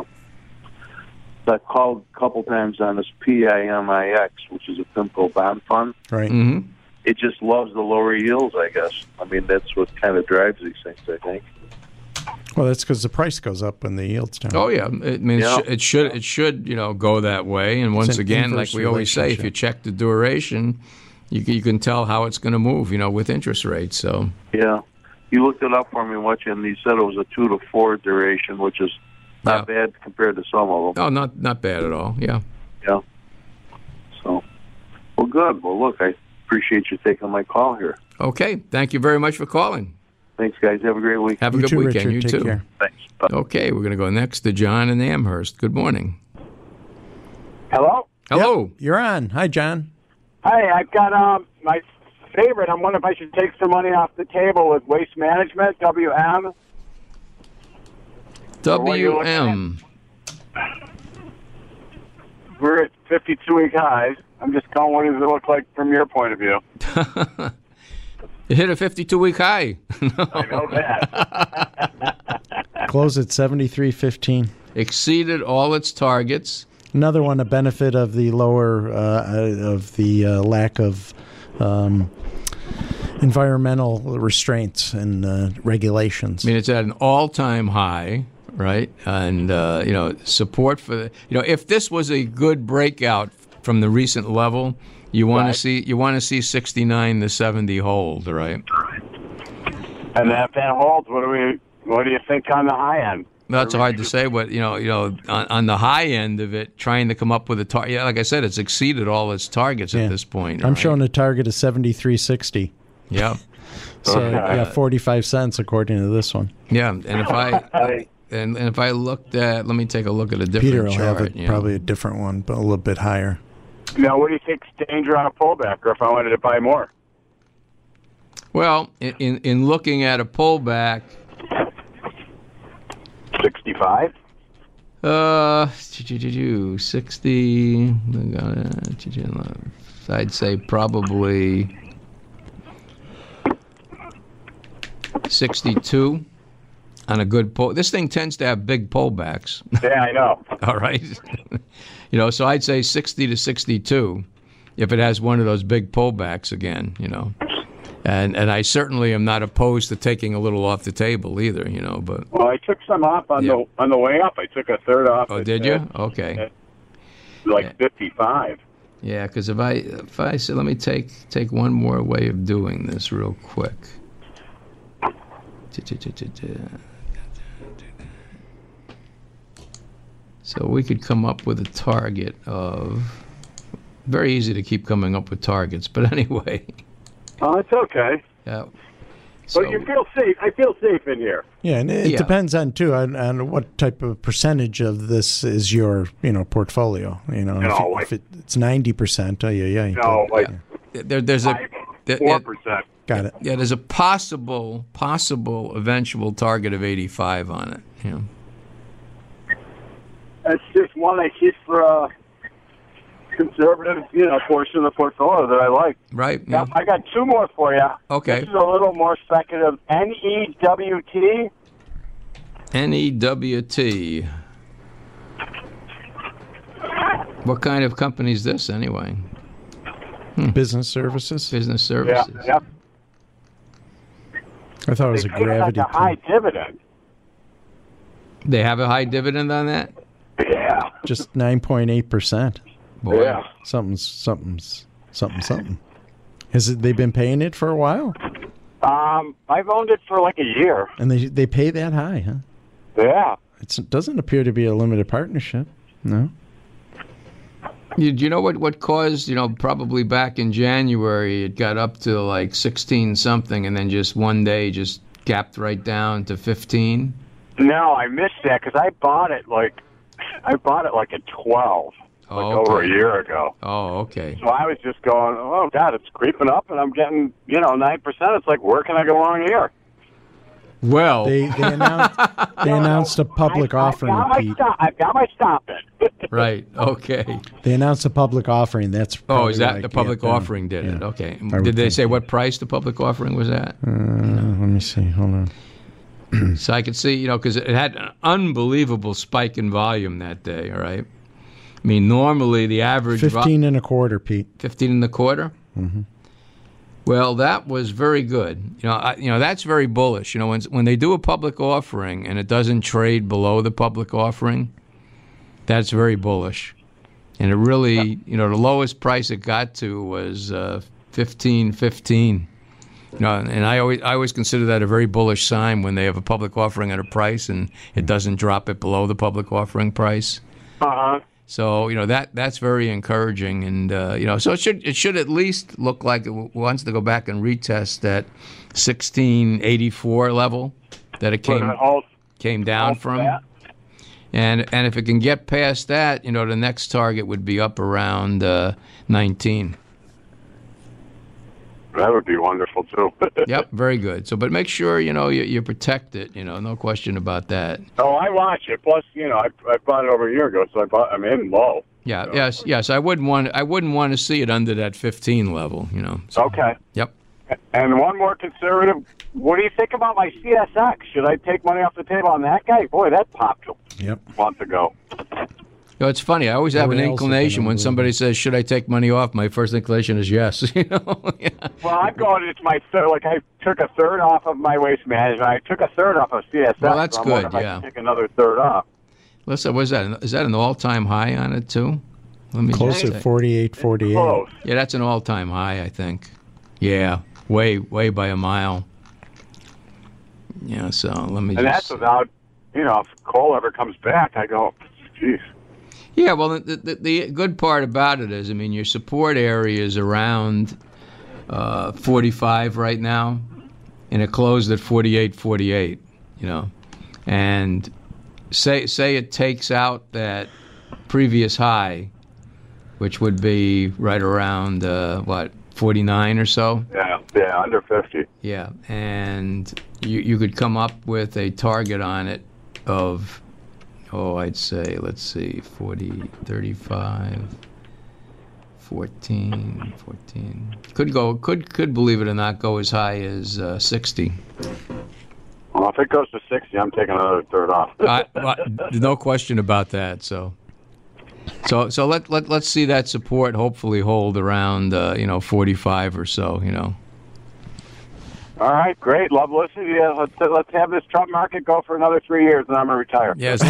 I called a couple times on this P I M I X, which is a PIMCO bond fund. Right. Mm-hmm. It just loves the lower yields, I guess. I mean, that's what kind of drives these things, I think. Well, that's because the price goes up when the yields down. Oh yeah, I mean yeah. it, sh- it should it should you know go that way. And once again, like we always say, if you check the duration, you you can tell how it's going to move. You know, with interest rates. So yeah, you looked it up for me, watch, and you said it was a two to four duration, which is not yeah. bad compared to some of them. Oh, not not bad at all. Yeah. Yeah. So, well, good. Well, look, I appreciate you taking my call here. Okay. Thank you very much for calling. Thanks, guys. Have a great week. Have a you good too, weekend. Richard. You Take too. Care. Thanks. Bye. Okay, we're going to go next to John in Amherst. Good morning. Hello? Hello. Yep, you're on. Hi, John. Hi, I've got um my favorite. I'm wondering if I should take some money off the table with Waste Management, W M. W M. We're at fifty-two week highs. I'm just calling, what does it look like from your point of view? It hit a fifty-two week high. No. I know that. Close at seventy-three fifteen. Exceeded all its targets. Another one, a benefit of the lower, uh, of the uh, lack of um, environmental restraints and uh, regulations. I mean, it's at an all-time high, right? And, uh, you know, support for the, you know, if this was a good breakout from the recent level, you want Right. to see, you want to see sixty-nine to seventy hold, right? And if that holds, what do we? What do you think on the high end? That's hard to say, but you know, you know, on, on the high end of it, trying to come up with a target. Yeah, like I said, it's exceeded all its targets Yeah. at this point. I'm right? showing a target of seventy-three sixty. Yeah, So Okay. yeah, forty-five cents according to this one. yeah. And if I and, and if I looked at, let me take a look at a different Peter will chart. have a, you know. probably a different one, but a little bit higher. Now, what do you think's danger on a pullback, or if I wanted to buy more? Well, in, in in looking at a pullback, sixty-five. uh, sixty. I'd say probably sixty-two on a good pull. This thing tends to have big pullbacks. Yeah, I know. All right. You know, so I'd say sixty to sixty-two if it has one of those big pullbacks again, you know. And and I certainly am not opposed to taking a little off the table either, you know, but Well, I took some off on Yeah. the on the way up. I took a third off. oh, at, did you? uh, Okay. like Yeah. fifty-five. Yeah, cuz if I if I say let me take take one more way of doing this real quick. So we could come up with a target of very easy to keep coming up with targets, but anyway. Oh, it's okay. Yeah. But you feel safe. I feel safe in here. Yeah, and it Yeah. depends on too on, on what type of percentage of this is your you know portfolio. You know, No, if, it, like- if it, it's ninety percent, oh yeah, yeah, No, like there, there's a there- four there- percent. got it. yeah, there's a possible possible eventual target of eighty-five on it. Yeah. That's just one I keep for a conservative, you know, portion of the portfolio that I like. Right. Now, Yeah. I got two more for you. Okay. This is a little more speculative. N E W T. N E W T. What kind of company is this anyway? Business services. Business Yeah. services. Yep. I thought it was They a pay like gravity. a high play. dividend. They have a high dividend on that? Yeah. Just nine point eight percent. Boy. Yeah. Something's something's something something. Has it, they been paying it for a while? Um, I've owned it for like a year. And they they pay that high, huh? Yeah. It's, it doesn't appear to be a limited partnership. No. You, do you know what, what caused, you know, probably back in January, it got up to like sixteen something and then just one day just gapped right down to fifteen? No, I missed that because I bought it like I bought it like at twelve, like Oh, over okay. a year ago. Oh, okay. So I was just going, oh God, it's creeping up, and I'm getting, you know, nine percent. It's like, where can I go wrong here? Well, They they announced they announced a public I, offering, I've got my Pete. stop. I've got my stop it. right, okay. They announced a public offering. That's Oh, probably is that like, the public yeah, offering did it? yeah. Okay. I would Did they think, say yeah. what price the public offering was at? Uh, let me see. Hold on. So I could see, you know, because it had an unbelievable spike in volume that day, all right? I mean, normally the average... vo- Fifteen and a quarter, Pete. fifteen and a quarter? Mm-hmm. Well, that was very good. You know, I, you know that's very bullish. You know, when when they do a public offering and it doesn't trade below the public offering, that's very bullish. And it really, you know, the lowest price it got to was uh, fifteen fifteen. You know, and I always I always consider that a very bullish sign when they have a public offering at a price and it doesn't drop it below the public offering price. Uh huh. So you know that that's very encouraging, and uh, you know so it should it should at least look like it w- wants to go back and retest that sixteen eighty-four level that it came came down from, and and if it can get past that, you know the next target would be up around uh, nineteen. That would be wonderful, too. Yep, very good. So, but make sure, you know, you, you protect it, you know, no question about that. Oh, I watch it. Plus, you know, I, I bought it over a year ago, so I bought, I'm in low. Yeah, so. yes, yes. I wouldn't want I wouldn't want to see it under that fifteen level, you know. So, okay. Yep. And one more conservative. What do you think about my C S X? Should I take money off the table on that guy? Boy, that popped Yep. a month ago. You know, it's funny. I always have an Rails inclination have when been somebody says, "Should I take money off?" My first inclination is yes. You know. Yeah. Well, I'm going. It's my third. Like I took a third off of my waste management. I took a third off of C S X. Well, that's so I'm good, wondering if yeah. I can take another third off. Listen, what is that? Is that an all-time high on it too? Let me Close just at say. forty-eight, forty-eight. Close. Yeah, that's an all-time high, I think. Yeah, way, way by a mile. Yeah, so let me And just... that's without, you know, if coal ever comes back, I go, geez. Yeah, well, the, the, the good part about it is, I mean, your support area is around uh, forty-five right now, and it closed at forty-eight, forty-eight, you know. And say say it takes out that previous high, which would be right around, uh, what, forty-nine or so? Yeah, yeah, under fifty. Yeah, and you you could come up with a target on it of, oh, I'd say, let's see, forty, thirty-five, fourteen, fourteen. Could go, could, could believe it or not, go as high as uh, sixty. Well, if it goes to sixty, I'm taking another third off. I, well, no question about that. So, so, so let let let's see that support hopefully hold around, uh, you know, forty-five or so. You know. All right, great. Love listening to you. Let's, let's have this Trump market go for another three years, and I'm going to retire. Yeah, as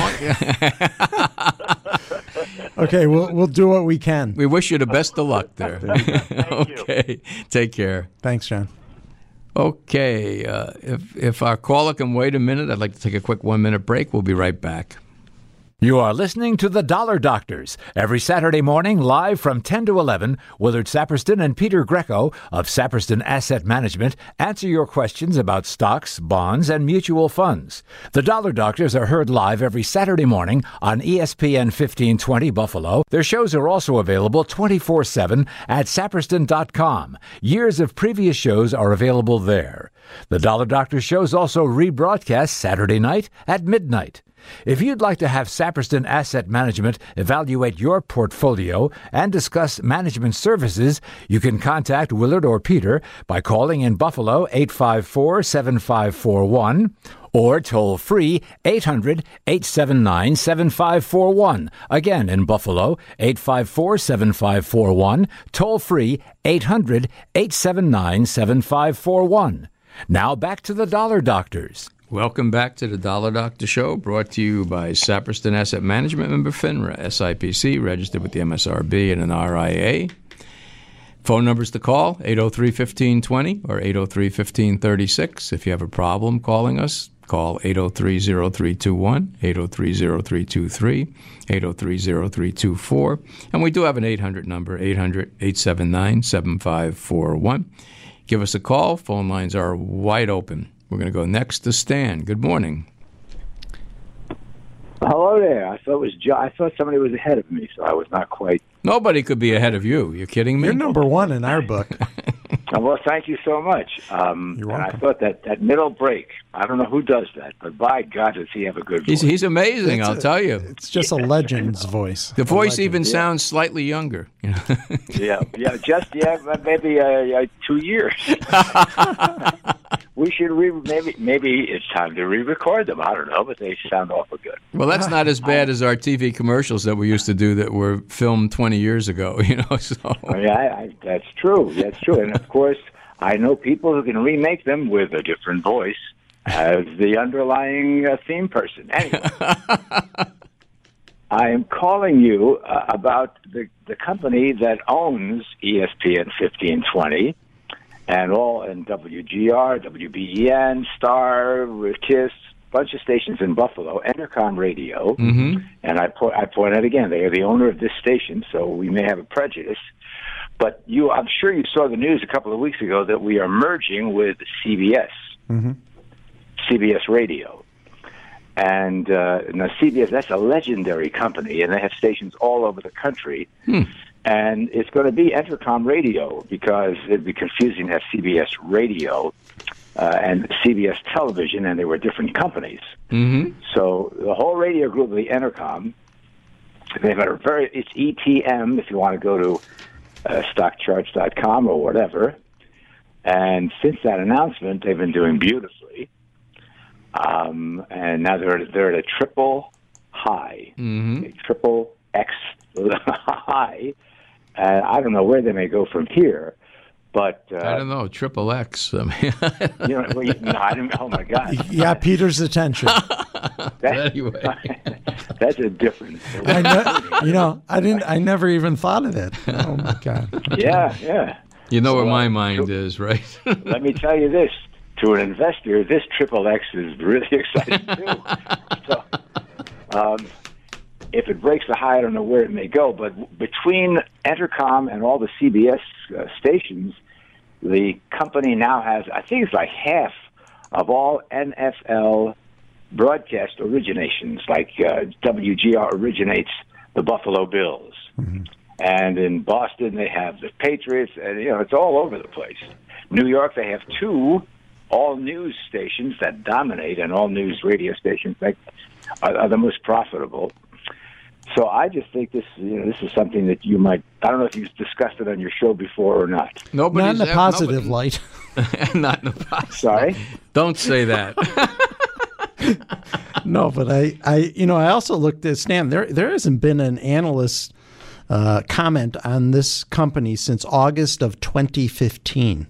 long. Okay, we'll we'll do what we can. We wish you the best of luck there. Thank you. Okay, take care. Thanks, John. Okay, uh, if if our caller can wait a minute, I'd like to take a quick one-minute break. We'll be right back. You are listening to The Dollar Doctors every Saturday morning live from ten to eleven. Willard Saperston and Peter Greco of Saperston Asset Management answer your questions about stocks, bonds, and mutual funds. The Dollar Doctors are heard live every Saturday morning on E S P N fifteen twenty Buffalo. Their shows are also available twenty-four seven at saperston dot com. Years of previous shows are available there. The Dollar Doctors shows also rebroadcast Saturday night at midnight. If you'd like to have Saperston Asset Management evaluate your portfolio and discuss management services, you can contact Willard or Peter by calling in Buffalo eight five four, seven five four one or toll free eight hundred, eight seven nine, seven five four one. Again, in Buffalo, eight five four, seven five four one, toll free eight hundred, eight seven nine, seven five four one. Now back to the Dollar Doctors. Welcome back to the Dollar Doctor Show, brought to you by Saperston Asset Management, member FINRA, S I P C, registered with the M S R B and an R I A. Phone numbers to call, eight oh three, fifteen twenty or eight oh three, fifteen thirty-six. If you have a problem calling us, call eight oh three, oh three two one, eight oh three, oh three two three, eight oh three, oh three two four. And we do have an eight hundred number, eight hundred, eight seven nine, seven five four one. Give us a call. Phone lines are wide open. We're going to go next to Stan. Good morning. Hello there. I thought it was jo- I thought somebody was ahead of me, so I was not quite. Nobody could be ahead of you. You're kidding me? You're number one in our book. Oh, well, thank you so much. Um, You're and I welcome. thought that, that middle break, I don't know who does that, but by God, does he have a good voice. He's, he's amazing, It's I'll a- tell you. It's just a legend's voice. The A voice legend. even sounds slightly younger. You know? yeah, yeah, just yeah, maybe uh, uh, two years. We should re- maybe maybe it's time to re-record them. I don't know, but they sound awful good. Well, that's not as bad as our T V commercials that we used to do that were filmed twenty years ago. You know, so Oh, yeah, I, I, that's true. That's true. And of course, I know people who can remake them with a different voice as the underlying uh, theme person. Anyway, I am calling you uh, about the, the company that owns E S P N fifteen twenty and all and W G R, W B E N, Star, KISS, bunch of stations in Buffalo, Entercom Radio. Mm-hmm. And I, po- I point out again, they are the owner of this station, so we may have a prejudice. But you, I'm sure you saw the news a couple of weeks ago that we are merging with C B S, Mm-hmm. C B S Radio. And uh, now C B S, that's a legendary company, and they have stations all over the country. Hmm. And it's going to be Entercom Radio because it'd be confusing to have C B S Radio uh, and C B S Television, and they were different companies. Mm-hmm. So the whole radio group will be Entercom. They've got a very, it's E T M if you want to go to uh, stock charts dot com or whatever. And since that announcement, they've been doing beautifully. Um, and now they're, they're at a triple high, Mm-hmm. a triple X high. And I don't know where they may go from here, but uh, I don't know. Triple X. I mean, you know, well, you, no, I don't. Oh my God! You got Peter's attention. That, anyway. That's a difference. I ne- you know, I didn't. I never even thought of it. Oh my God! Yeah, yeah. You know So, where my uh, mind so- is, right? Let me tell you this: to an investor, this triple X is really exciting too. So, um, if it breaks the high, I don't know where it may go, but between Entercom and all the C B S uh, stations, the company now has, I think it's like half of all N F L broadcast originations, like uh, W G R originates the Buffalo Bills. Mm-hmm. And in Boston, they have the Patriots, and, you know, it's all over the place. New York, they have two all-news stations that dominate, and all-news radio stations that are, are the most profitable. So I just think this, you know, this is something that you might. I don't know if you've discussed it on your show before or not. Nobody's Not in a ever- positive nobody- light. Not in a positive. Sorry. Don't say that. No, but I, I, you know, I also looked at Stan. There, there hasn't been an analyst uh, comment on this company since August of twenty fifteen.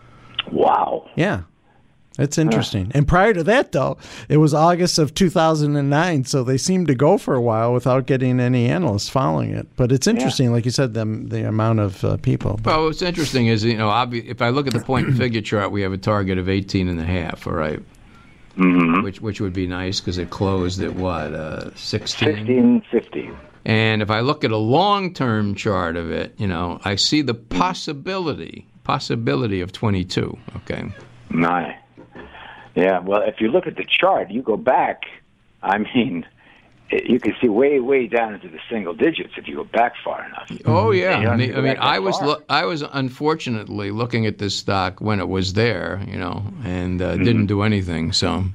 Wow. Yeah, it's interesting. And prior to that, though, it was August of two thousand nine. So they seemed to go for a while without getting any analysts following it. But it's interesting, like you said, the the amount of uh, people. Well, what's interesting is, you know, obvi- if I look at the point and figure chart, we have a target of eighteen and a half, all right? Mm-hmm. Which which would be nice because it closed at what, uh, sixteen? Fifteen fifty. And if I look at a long-term chart of it, you know, I see the possibility, possibility of twenty-two, okay? My. Yeah. Well, if you look at the chart, you go back. I mean, it, you can see way, way down into the single digits if you go back far enough. Oh yeah, You don't I mean, need to I go mean, back that I was far. lo- I was unfortunately looking at this stock when it was there, you know, and uh, Mm-hmm. didn't do anything. So,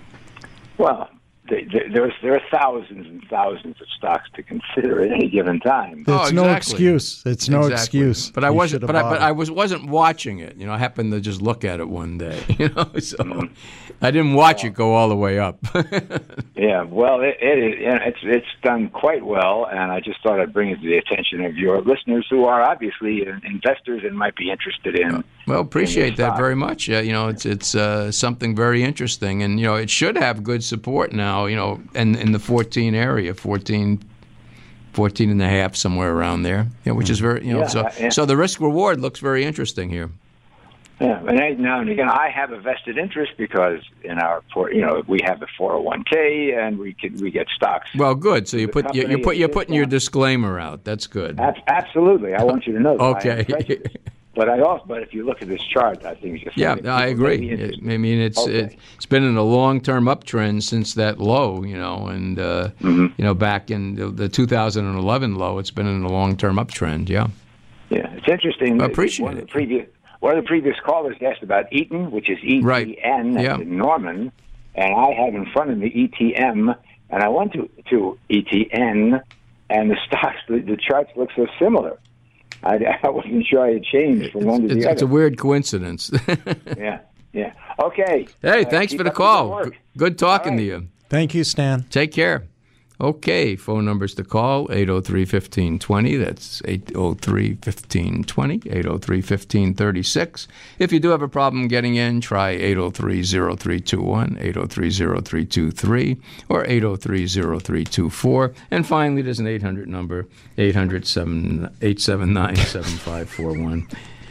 Well, they, they, there's there are thousands and thousands of stocks to consider at any given time. Oh, It's no exactly. excuse. It's no Exactly. excuse. But I You wasn't. should But have I, but bought I it. was wasn't watching it. You know, I happened to just look at it one day. You know, so Mm-hmm. I didn't watch it go all the way up. Yeah, well, it, it, it it's it's done quite well, and I just thought I'd bring it to the attention of your listeners who are obviously investors and might be interested in. Well, appreciate that stock. very much. Yeah, you know, it's it's uh, something very interesting, and you know, it should have good support now. You know, and in the fourteen area, fourteen, fourteen and a half, somewhere around there. Yeah, which is very, you know, Yeah, so yeah. so the risk reward looks very interesting here. Yeah, and I, now and again, I have a vested interest because in our, for, you know, we have the four oh one k and we can we get stocks. Well, good. So you The put you, you company put you're is putting your down. disclaimer out. That's good. Ab- absolutely, I want you to know. That I Okay. am vested. But I also, but if you look at this chart, I think it's just Yeah, something I people may be agree. interested I mean, it's Okay. it, it's been in a long-term uptrend since that low, you know, and uh, Mm-hmm. you know, back in the, the two thousand eleven low, it's been in a long-term uptrend. Yeah. Yeah, it's interesting. I appreciate one of it. the previous one of the previous callers asked about Eaton, which is E T N, Right. that's Yeah. in Norman, and I have in front of me E T M, and I went to to E T N, and the stocks, the, the charts look so similar. I, I wasn't sure I had changed from one to It's, the it's a other. weird coincidence. Yeah, yeah. Okay. Hey, Uh, thanks keep for the up call. good work. G- Good talking All to right. you. Thank you, Stan. Take care. Okay, phone numbers to call, eight oh three, fifteen twenty. That's eight oh three, fifteen twenty, eight oh three, fifteen thirty-six. If you do have a problem getting in, try eight oh three, oh three two one, eight oh three, oh three two three, or eight oh three, oh three two four. And finally, there's an eight hundred number, eight hundred, eight seven nine, seven five four one.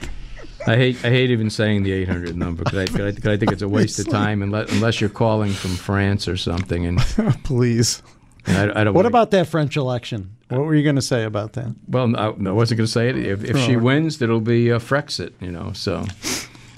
I hate I hate even saying the eight hundred number because I, 'cause I, 'cause I think it's a waste of time unless, unless you're calling from France or something. And, Please. and I, I don't What wanna- about that French election? What were you going to say about that? Well, no, I wasn't going to say it. If, if she Oh. wins, it'll be a Frexit, you know. So,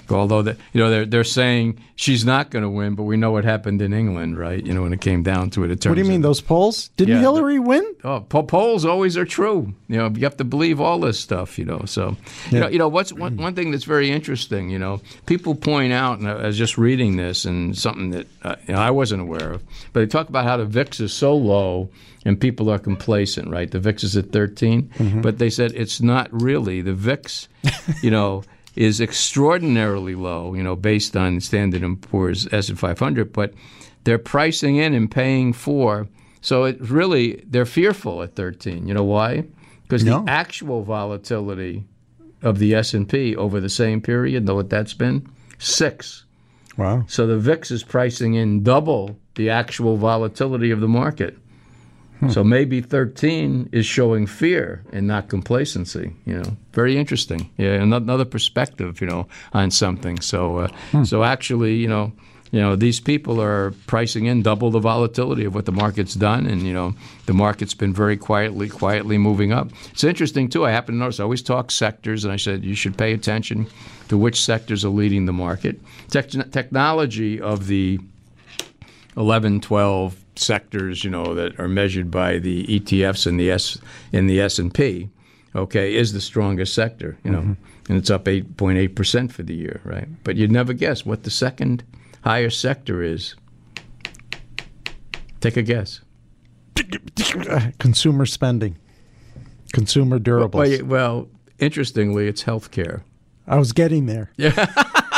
Although the, you know they're they're saying she's not going to win, but we know what happened in England, right? You know, when it came down to it. it what do you mean of, those polls? Didn't yeah, Hillary win? Oh, polls always are true. You know, you have to believe all this stuff. You know, so you yeah. know, you know what's one one thing that's very interesting. You know, people point out, and I was just reading this, and something that uh, you know, I wasn't aware of, but they talk about how the V I X is so low. And people are complacent, right? The V I X is at thirteen, mm-hmm. but they said it's not really. The V I X, you know, is extraordinarily low, you know, based on Standard and Poor's S and P five hundred, but they're pricing in and paying for. So it really, they're fearful at thirteen. You know why? Because no. the actual volatility of the S and P over the same period, know what that's been? Six. Wow. So the V I X is pricing in double the actual volatility of the market. Hmm. So maybe thirteen is showing fear and not complacency. You know, very interesting. Yeah, another perspective, you know, on something. So, uh, hmm. so actually, you know, you know, these people are pricing in double the volatility of what the market's done, and you know, the market's been very quietly, quietly moving up. It's interesting too. I happen to notice I always talk sectors, and I said you should pay attention to which sectors are leading the market. Te- technology of the eleven, twelve sectors, you know, that are measured by the E T Fs and the S in the S and P, okay, is the strongest sector, you know, mm-hmm. and it's up eight point eight percent for the year, right? But you'd never guess what the second highest sector is. Take a guess. Consumer spending, consumer durables. Well, well interestingly, it's healthcare. I was getting there. Yeah.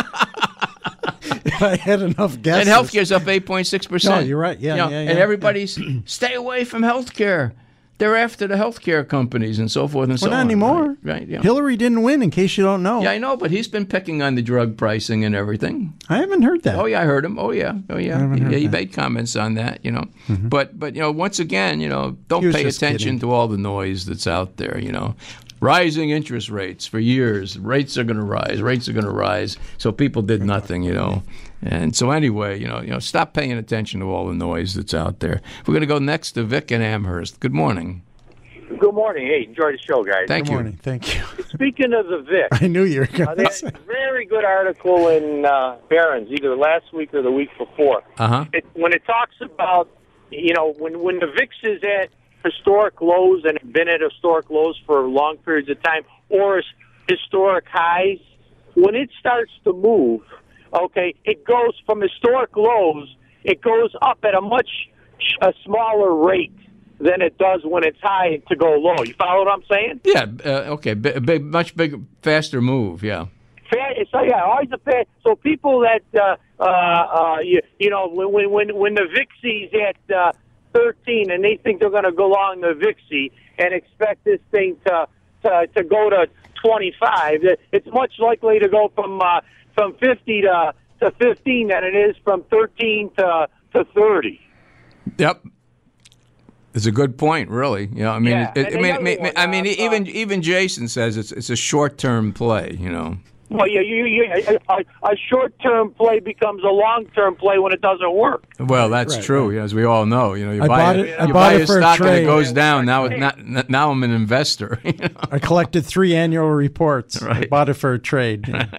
If I had enough guesses. And healthcare's up eight point six percent. No, you're right. Yeah, you know, yeah, yeah. And everybody's, stay away from healthcare. They're after the healthcare companies and so forth and well, so on. Not anymore. Right, right yeah. Hillary didn't win, in case you don't know. Yeah, I know, but he's been picking on the drug pricing and everything. I haven't heard that. Oh, yeah, I heard him. Oh, yeah. Oh, yeah. I haven't heard yeah, he that. made comments on that, you know. Mm-hmm. But, but you know, once again, you know, don't He was pay just attention kidding. to all the noise that's out there, you know. Rising interest rates for years. Rates are going to rise. Rates are going to rise. So people did nothing, you know. And so anyway, you know, you know, stop paying attention to all the noise that's out there. We're going to go next to Vic in Amherst. Good morning. Good morning. Hey, enjoy the show, guys. Thank Good you. morning. Thank you. Speaking of the V I X, I knew you were going uh, to they say. had a very good article in uh, Barron's, either last week or the week before. Uh-huh. It, when it talks about, you know, when, when the V I X is at historic lows and have been at historic lows for long periods of time, or historic highs, when it starts to move, okay, it goes from historic lows, it goes up at a much a smaller rate than it does when it's high to go low. You follow what I'm saying? Yeah, uh, okay, b- b- much bigger, faster move, yeah. So yeah, always a fast. So people that uh, uh, uh, you, you know when when when the V I X is at uh, thirteen and they think they're going to go along the V I X and expect this thing to to, to go to twenty-five, it's much likely to go from uh, from fifty to to fifteen than it is from thirteen to to thirty. Yep. It's a good point, really. You know, I mean, Yeah, it, it, I and mean, the other I one, mean, uh, even even Jason says it's it's a short term play. You know. Well, yeah, you, you, a, a short-term play becomes a long-term play when it doesn't work. Well, that's Right, true, right. yeah, as we all know. You know, you I buy bought a, it- I you bought buy it a for a stock and it trade. goes down. Now, it, not, now I'm an investor. You know? I collected three annual reports. I Right. bought it for a trade. Yeah.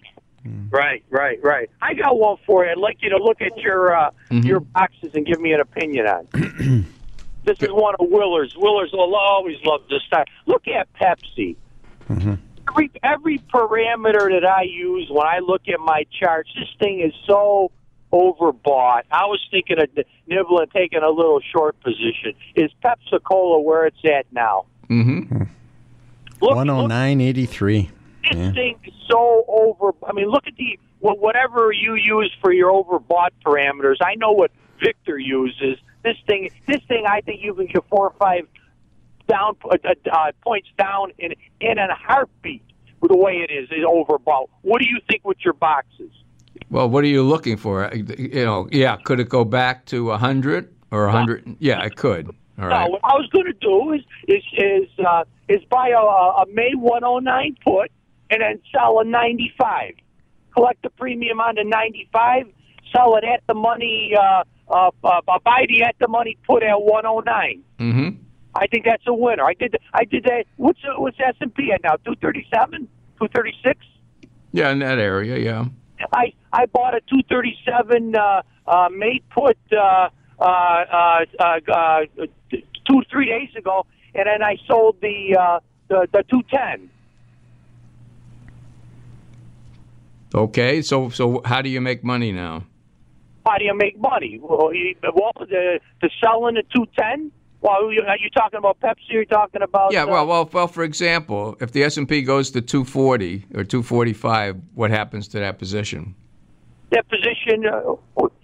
Right, right, right. I got one for you. I'd like you to look at your uh, Mhm. your boxes and give me an opinion on. This is one of Willer's. Willer's will always love this time. Look at Pepsi. Mhm. Every, every parameter that I use when I look at my charts, this thing is so overbought. I was thinking of nibbling, taking a little short position. Is Pepsi-Cola where it's at now? Mm-hmm. Look, one oh nine eighty-three. This Yeah. thing is so over. I mean, look at the wh- whatever you use for your overbought parameters. I know what Victor uses. This thing, this thing, I think you can get four or five down uh, uh, points down in in a heartbeat. The way it is is overbought. What do you think with your boxes? Well, what are you looking for? You know, yeah, could it go back to a hundred or a hundred? Yeah, it could. All right. No, what I was going to do is is is uh, is buy a, a May one oh nine put and then sell a ninety-five. Collect the premium on the ninety-five, sell it at the money. Uh, uh, uh, buy the at the money put at one oh nine. Mm-hmm. I think that's a winner. I did. I did that. What's uh, what's S and P at now? Two thirty seven, two thirty six. Yeah, in that area, yeah. I, I bought a two thirty-seven uh, uh, May put uh, uh, uh, uh, uh, two, three days ago, and then I sold the uh, the, the two ten. Okay, so so how do you make money now? How do you make money? Well, you, well the, the selling the two ten? Well, are you talking about Pepsi? Or are you talking about? Yeah, uh, well, well, well. For example, if the S and P goes to two forty or two forty-five, what happens to that position? That position, uh,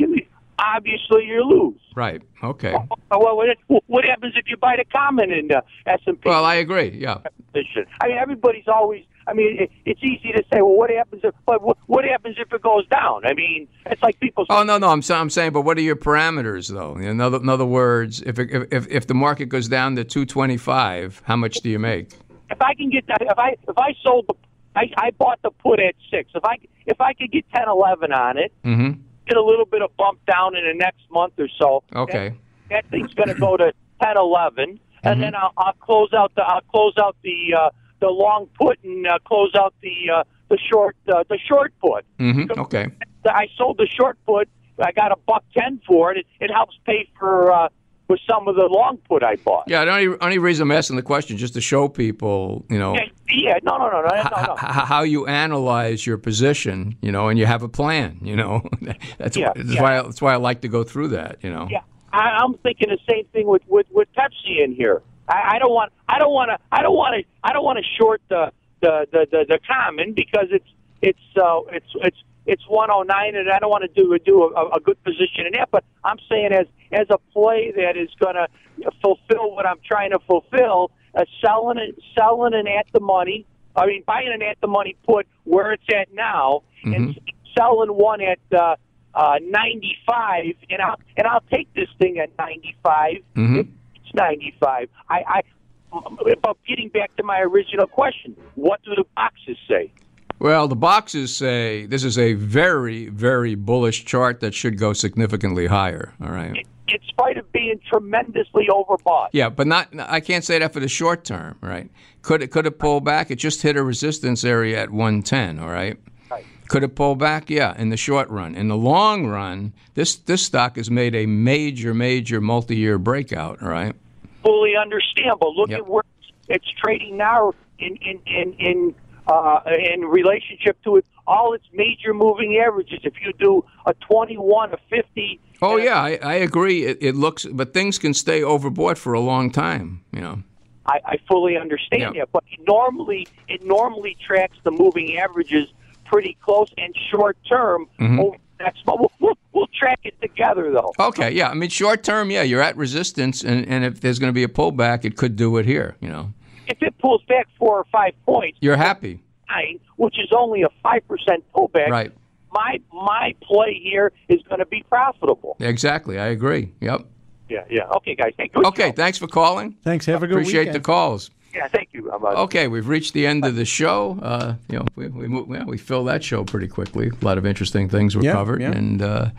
obviously, you lose. Right. Okay. Well, what, what happens if you buy the common in the S and P? Well, I agree. Yeah. Position. I mean, everybody's always. I mean, it, it's easy to say, well, what happens if? But what, what happens if it goes down? I mean, it's like people. Oh no, no. I'm I'm saying, but what are your parameters, though? In other in other words, if it, if if the market goes down to two twenty-five, how much do you make? If I can get that, if I if I sold the, I, I bought the put at six. If I if I could get ten, eleven on it, mm-hmm. get a little bit of bump down in the next month or so. Okay. That, that thing's going to go to ten, eleven, mm-hmm. and then I'll, I'll close out the I'll close out the uh, the long put and uh, close out the uh, the short uh, the short put. Mm-hmm. Okay. I sold the short put. I got a buck ten for it. It, it helps pay for uh, for some of the long put I bought. Yeah. The only only reason I'm asking the question just to show people, you know. Yeah. yeah no. No. No. No. no, no. H- how you analyze your position, you know, and you have a plan, you know. that's yeah, that's yeah. why I, that's why I like to go through that, you know. Yeah. I, I'm thinking the same thing with, with, with Pepsi in here. I, I don't want. I don't want to. I don't want to. I don't want to short the the, the, the the common because it's it's uh, it's it's it's one oh nine, and I don't want to do do a, a good position in that. But I'm saying as as a play that is going to fulfill what I'm trying to fulfill, uh, selling it, selling an at the money. I mean, buying an at the money put where it's at now, mm-hmm. and selling one at uh, uh, ninety-five, and I'll and I'll take this thing at ninety-five. Mm-hmm. It's ninety-five. I, I about getting back to my original question. What do the boxes say? Well, the boxes say this is a very, very bullish chart that should go significantly higher. All right. In, in spite of being tremendously overbought. Yeah, but not. I can't say that for the short term. Right? Could it? Could it pull back? It just hit a resistance area at one ten. All right. Right. Could it pull back? Yeah, in the short run. In the long run, this this stock has made a major, major multi-year breakout. All right. Fully understand, but look yep. at where it's trading now in in in in, uh, in relationship to it, all its major moving averages. If you do a twenty-one, a fifty. Oh yeah, I, I agree. It, it looks, but things can stay overbought for a long time. You know. I, I fully understand yeah. that, but normally it normally tracks the moving averages pretty close and short term. Mm-hmm. Over the next month. We'll, we'll, we'll track it together, though. Okay, yeah. I mean, short term, yeah, you're at resistance, and, and if there's going to be a pullback, it could do it here. You know, if it pulls back four or five points, you're happy. Nine, which is only a five percent pullback. Right. My my play here is going to be profitable. Exactly, I agree. Yep. Yeah, yeah. Okay, guys. Hey, good okay, show. Thanks for calling. Thanks. Have a good Appreciate weekend. the calls. Yeah, thank you. I'm, uh, okay, we've reached the end of the show. Uh, you know, we we well, we filled that show pretty quickly. A lot of interesting things were yeah, covered, yeah. and uh,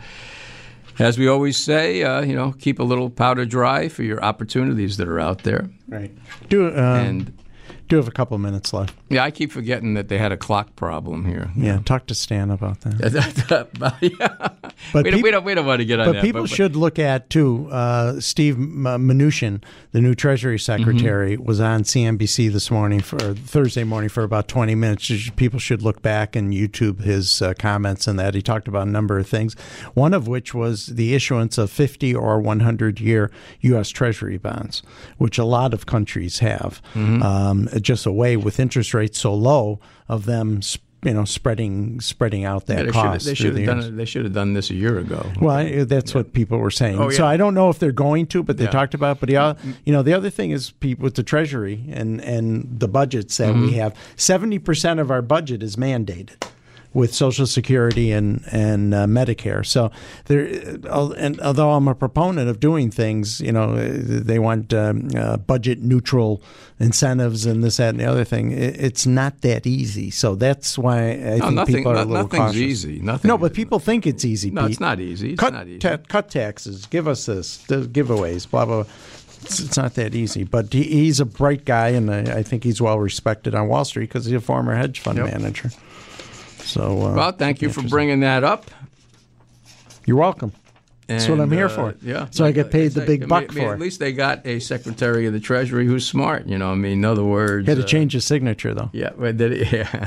as we always say, uh, you know, keep a little powder dry for your opportunities that are out there. Right. Do um, and do have a couple of minutes left. Yeah, I keep forgetting that they had a clock problem here. Yeah, know. Talk to Stan about that. yeah. But we, peop- don't, we don't we don't want to get on but that. People but people should look at too. Uh, Steve Mnuchin, the new Treasury Secretary, mm-hmm. was on C N B C this morning for Thursday morning for about twenty minutes. People should look back and YouTube his uh, comments and that. He talked about a number of things. One of which was the issuance of fifty or one hundred year U S Treasury bonds, which a lot of countries have. Mm-hmm. Um, just a way with interest rates so low of them. Sp- You know, spreading spreading out that yeah, they cost. Should, they should have done it. They should have done this a year ago. Well, I, that's yeah. what people were saying. Oh, yeah. So I don't know if they're going to, but they yeah. talked about. But the, you know, the other thing is people with the Treasury and and the budgets that mm-hmm. we have. Seventy percent of our budget is mandated with Social Security and and uh, Medicare. So there, and although I'm a proponent of doing things, you know, they want um, uh, budget neutral incentives and this, that, and the other thing. It, it's not that easy. So that's why I no, think nothing, people are no, a little nothing's cautious. easy. Nothing. No, but people think it's easy. No, Pete. it's not easy. It's cut, not easy. Ta- cut taxes. Give us this. The giveaways. Blah blah. blah. It's, it's not that easy. But he, he's a bright guy, and I, I think he's well respected on Wall Street because he's a former hedge fund yep. manager. So, uh, well, thank you for bringing that up. You're welcome. That's And, what I'm here uh, for. Yeah. So I get paid the I big mean, buck I mean, for At it. least they got a Secretary of the Treasury who's smart. You know, I mean, in other words, He had to uh, change his signature, though. Yeah, well, did it? Yeah.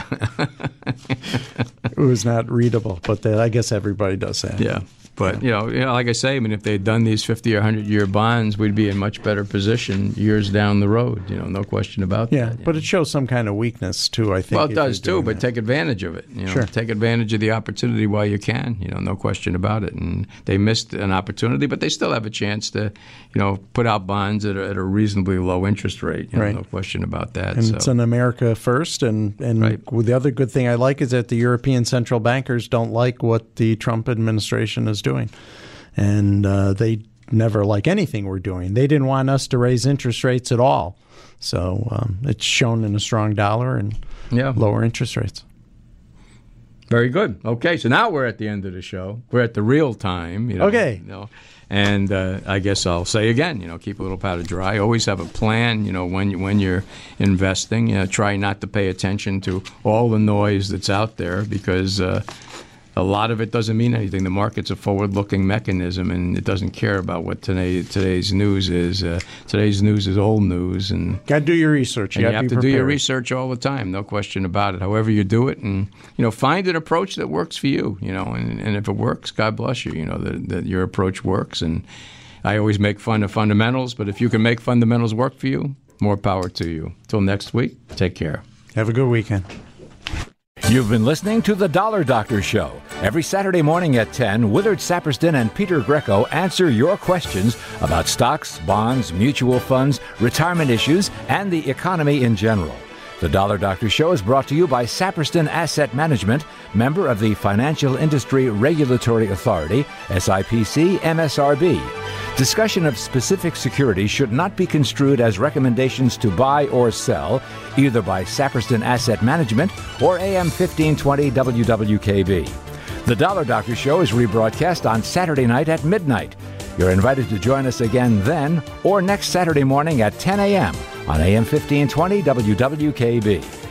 It was not readable, but the, I guess everybody does that. Yeah. But, you know, you know, like I say, I mean, if they'd done these fifty or one hundred year bonds, we'd be in much better position years down the road, you know, no question about Yeah, that. but it shows some kind of weakness, too, I think. Well, it if does, you're too, doing but that. take advantage of it. You know, Sure. Take advantage of the opportunity while you can, you know, no question about it. And they missed an opportunity, but they still have a chance to, you know, put out bonds at a, at a reasonably low interest rate, you know, Right. no question about that. And so. it's in America first. And, and Right. the other good thing I like is that the European central bankers don't like what the Trump administration is doing. And uh, they never like anything we're doing. They didn't want us to raise interest rates at all. So um, it's shown in a strong dollar and Yeah. lower interest rates. Very good. Okay, so now we're at the end of the show. We're at the real time. You know, Okay. You know, and uh, I guess I'll say again, you know, keep a little powder dry. Always have a plan. You know, when you, when you're investing, you know, try not to pay attention to all the noise that's out there because. Uh, A lot of it doesn't mean anything. The market's a forward-looking mechanism, and it doesn't care about what today today's news is. Uh, today's news is old news, and Got to do your research. You, and you gotta have be to do your prepared. research all the time, no question about it. However you do it, and you know, find an approach that works for you. You know, and, and if it works, God bless you. You know that, that your approach works. And I always make fun of fundamentals, but if you can make fundamentals work for you, more power to you. Till next week, take care. Have a good weekend. You've been listening to The Dollar Doctor Show. Every Saturday morning at ten, Willard Saperston and Peter Greco answer your questions about stocks, bonds, mutual funds, retirement issues, and the economy in general. The Dollar Doctor Show is brought to you by Saperston Asset Management, member of the Financial Industry Regulatory Authority, S I P C M S R B. Discussion of specific securities should not be construed as recommendations to buy or sell, either by Saperston Asset Management or A M fifteen twenty W W K B. The Dollar Doctor Show is rebroadcast on Saturday night at midnight. You're invited to join us again then or next Saturday morning at ten a.m. on A M fifteen twenty W W K B.